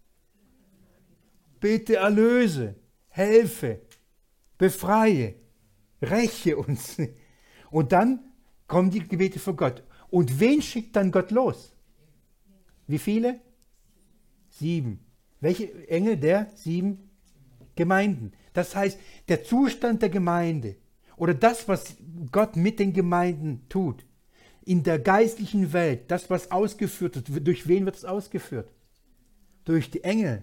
Bitte erlöse, helfe, befreie, räche uns. Und dann kommen die Gebete vor Gott. Und wen schickt dann Gott los? Wie viele? 7. Welche Engel? Der 7 Gemeinden. Das heißt, der Zustand der Gemeinde oder das, was Gott mit den Gemeinden tut, in der geistlichen Welt, das, was ausgeführt wird, durch wen wird es ausgeführt? Durch die Engel.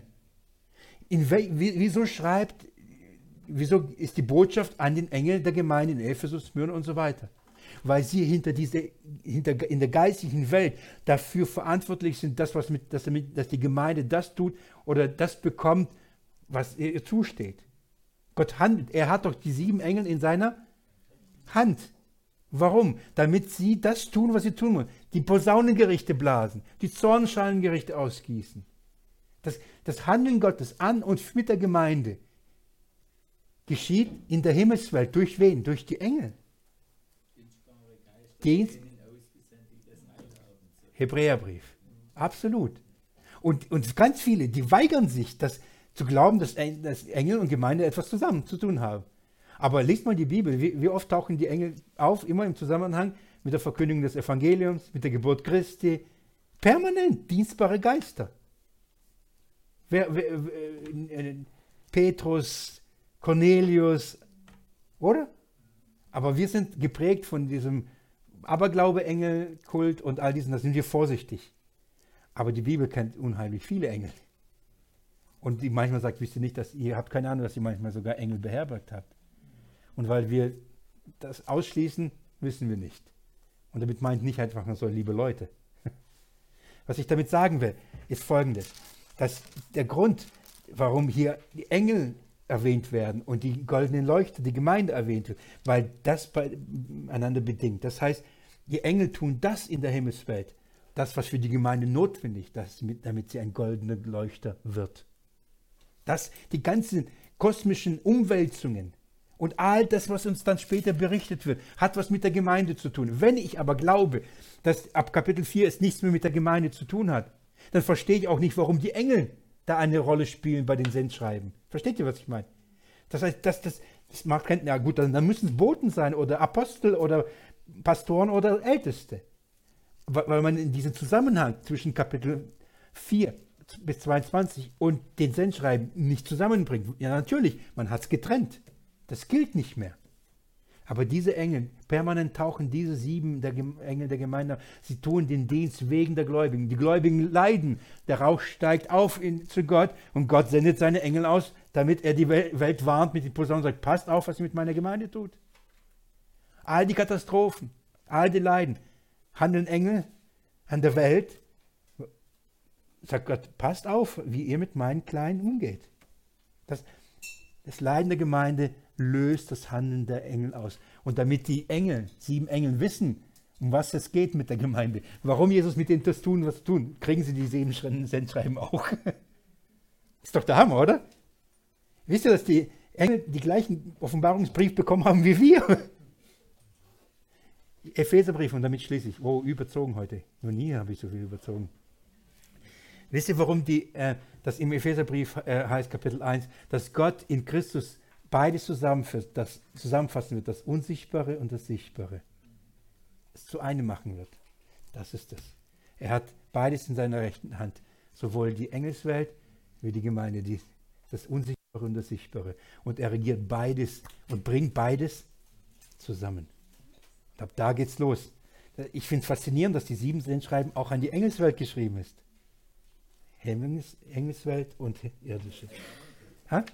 Wieso ist die Botschaft an den Engel der Gemeinde in Ephesus, Smyrna und so weiter? Weil sie in der geistlichen Welt dafür verantwortlich sind, dass die Gemeinde das tut oder das bekommt, was ihr zusteht. Gott handelt. Er hat doch die 7 Engel in seiner Hand. Warum? Damit sie das tun, was sie tun wollen. Die Posaunengerichte blasen, die Zornschalengerichte ausgießen. Das Handeln Gottes an und mit der Gemeinde geschieht in der Himmelswelt. Durch wen? Durch die Engel. Hebräerbrief. Absolut. Und ganz viele, die weigern sich, das zu glauben, dass Engel und Gemeinde etwas zusammen zu tun haben. Aber lest mal die Bibel. Wie oft tauchen die Engel auf? Immer im Zusammenhang mit der Verkündigung des Evangeliums, mit der Geburt Christi. Permanent dienstbare Geister. Petrus, Cornelius, oder? Aber wir sind geprägt von diesem Aberglaube-Engel-Kult und all diesen, da sind wir vorsichtig. Aber die Bibel kennt unheimlich viele Engel. Und die manchmal sagt, wisst ihr nicht, dass ihr habt keine Ahnung, dass ihr manchmal sogar Engel beherbergt habt. Und weil wir das ausschließen, wissen wir nicht. Und damit meint nicht einfach nur so, liebe Leute. Was ich damit sagen will, ist Folgendes. Dass der Grund, warum hier die Engel erwähnt werden und die goldenen Leuchter, die Gemeinde erwähnt wird, weil das einander bedingt. Das heißt, die Engel tun das in der Himmelswelt, das, was für die Gemeinde notwendig ist, damit sie ein goldener Leuchter wird. Die ganzen kosmischen Umwälzungen und all das, was uns dann später berichtet wird, hat was mit der Gemeinde zu tun. Wenn ich aber glaube, dass ab Kapitel 4 es nichts mehr mit der Gemeinde zu tun hat, dann verstehe ich auch nicht, warum die Engel da eine Rolle spielen bei den Sendschreiben. Versteht ihr, was ich meine? Das heißt, das macht keinen, ja gut, dann müssen es Boten sein oder Apostel oder Pastoren oder Älteste. Weil man in diesem Zusammenhang zwischen Kapitel 4 bis 22 und den Sendschreiben nicht zusammenbringt. Ja, natürlich, man hat es getrennt. Das gilt nicht mehr. Aber diese Engel, permanent tauchen diese 7 Engel der Gemeinde, sie tun den Dienst wegen der Gläubigen. Die Gläubigen leiden, der Rauch steigt auf zu Gott und Gott sendet seine Engel aus, damit er die Welt warnt mit den Posaunen und sagt, passt auf, was ihr mit meiner Gemeinde tut. All die Katastrophen, all die Leiden, handeln Engel an der Welt, sagt Gott, passt auf, wie ihr mit meinen Kleinen umgeht. Das Leiden der Gemeinde löst das Handeln der Engel aus. Und damit die Engel, 7 Engel wissen, um was es geht mit der Gemeinde, warum Jesus mit denen das tun, was tun, kriegen sie die 7 Sendschreiben auch. Ist doch der Hammer, oder? Wisst ihr, dass die Engel die gleichen Offenbarungsbrief bekommen haben wie wir? Epheserbrief, und damit schließe ich. Oh, überzogen heute. Noch nie habe ich so viel überzogen. Wisst ihr, warum das im Epheserbrief heißt, Kapitel 1, dass Gott in Christus beides zusammenfassen wird, das Unsichtbare und das Sichtbare. Es zu einem machen wird. Das ist es. Er hat beides in seiner rechten Hand. Sowohl die Engelswelt wie die Gemeinde, das Unsichtbare und das Sichtbare. Und er regiert beides und bringt beides zusammen. Ab da geht's los. Ich finde es faszinierend, dass die 7 Sendschreiben auch an die Engelswelt geschrieben ist. Engelswelt und irdische. Ha?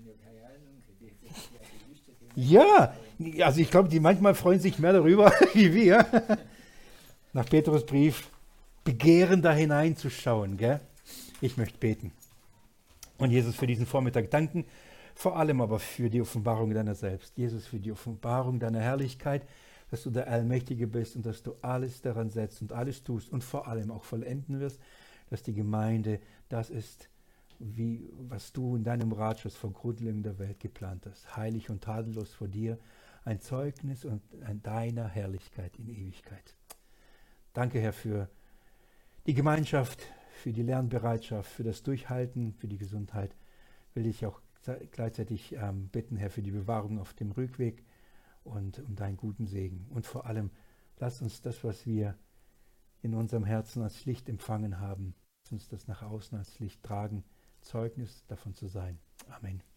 Ja, also ich glaube, die manchmal freuen sich mehr darüber wie wir. Nach Petrus Brief begehren da hineinzuschauen. Gell? Ich möchte beten. Und Jesus für diesen Vormittag danken, vor allem aber für die Offenbarung deiner selbst. Jesus, für die Offenbarung deiner Herrlichkeit, dass du der Allmächtige bist und dass du alles daran setzt und alles tust und vor allem auch vollenden wirst, dass die Gemeinde das ist, was du in deinem Ratschluss vor Grundlegung der Welt geplant hast. Heilig und tadellos vor dir, ein Zeugnis und deiner Herrlichkeit in Ewigkeit. Danke, Herr, für die Gemeinschaft, für die Lernbereitschaft, für das Durchhalten, für die Gesundheit. Will ich auch gleichzeitig bitten, Herr, für die Bewahrung auf dem Rückweg und um deinen guten Segen. Und vor allem, lass uns das, was wir in unserem Herzen als Licht empfangen haben, lass uns das nach außen als Licht tragen, Zeugnis davon zu sein. Amen.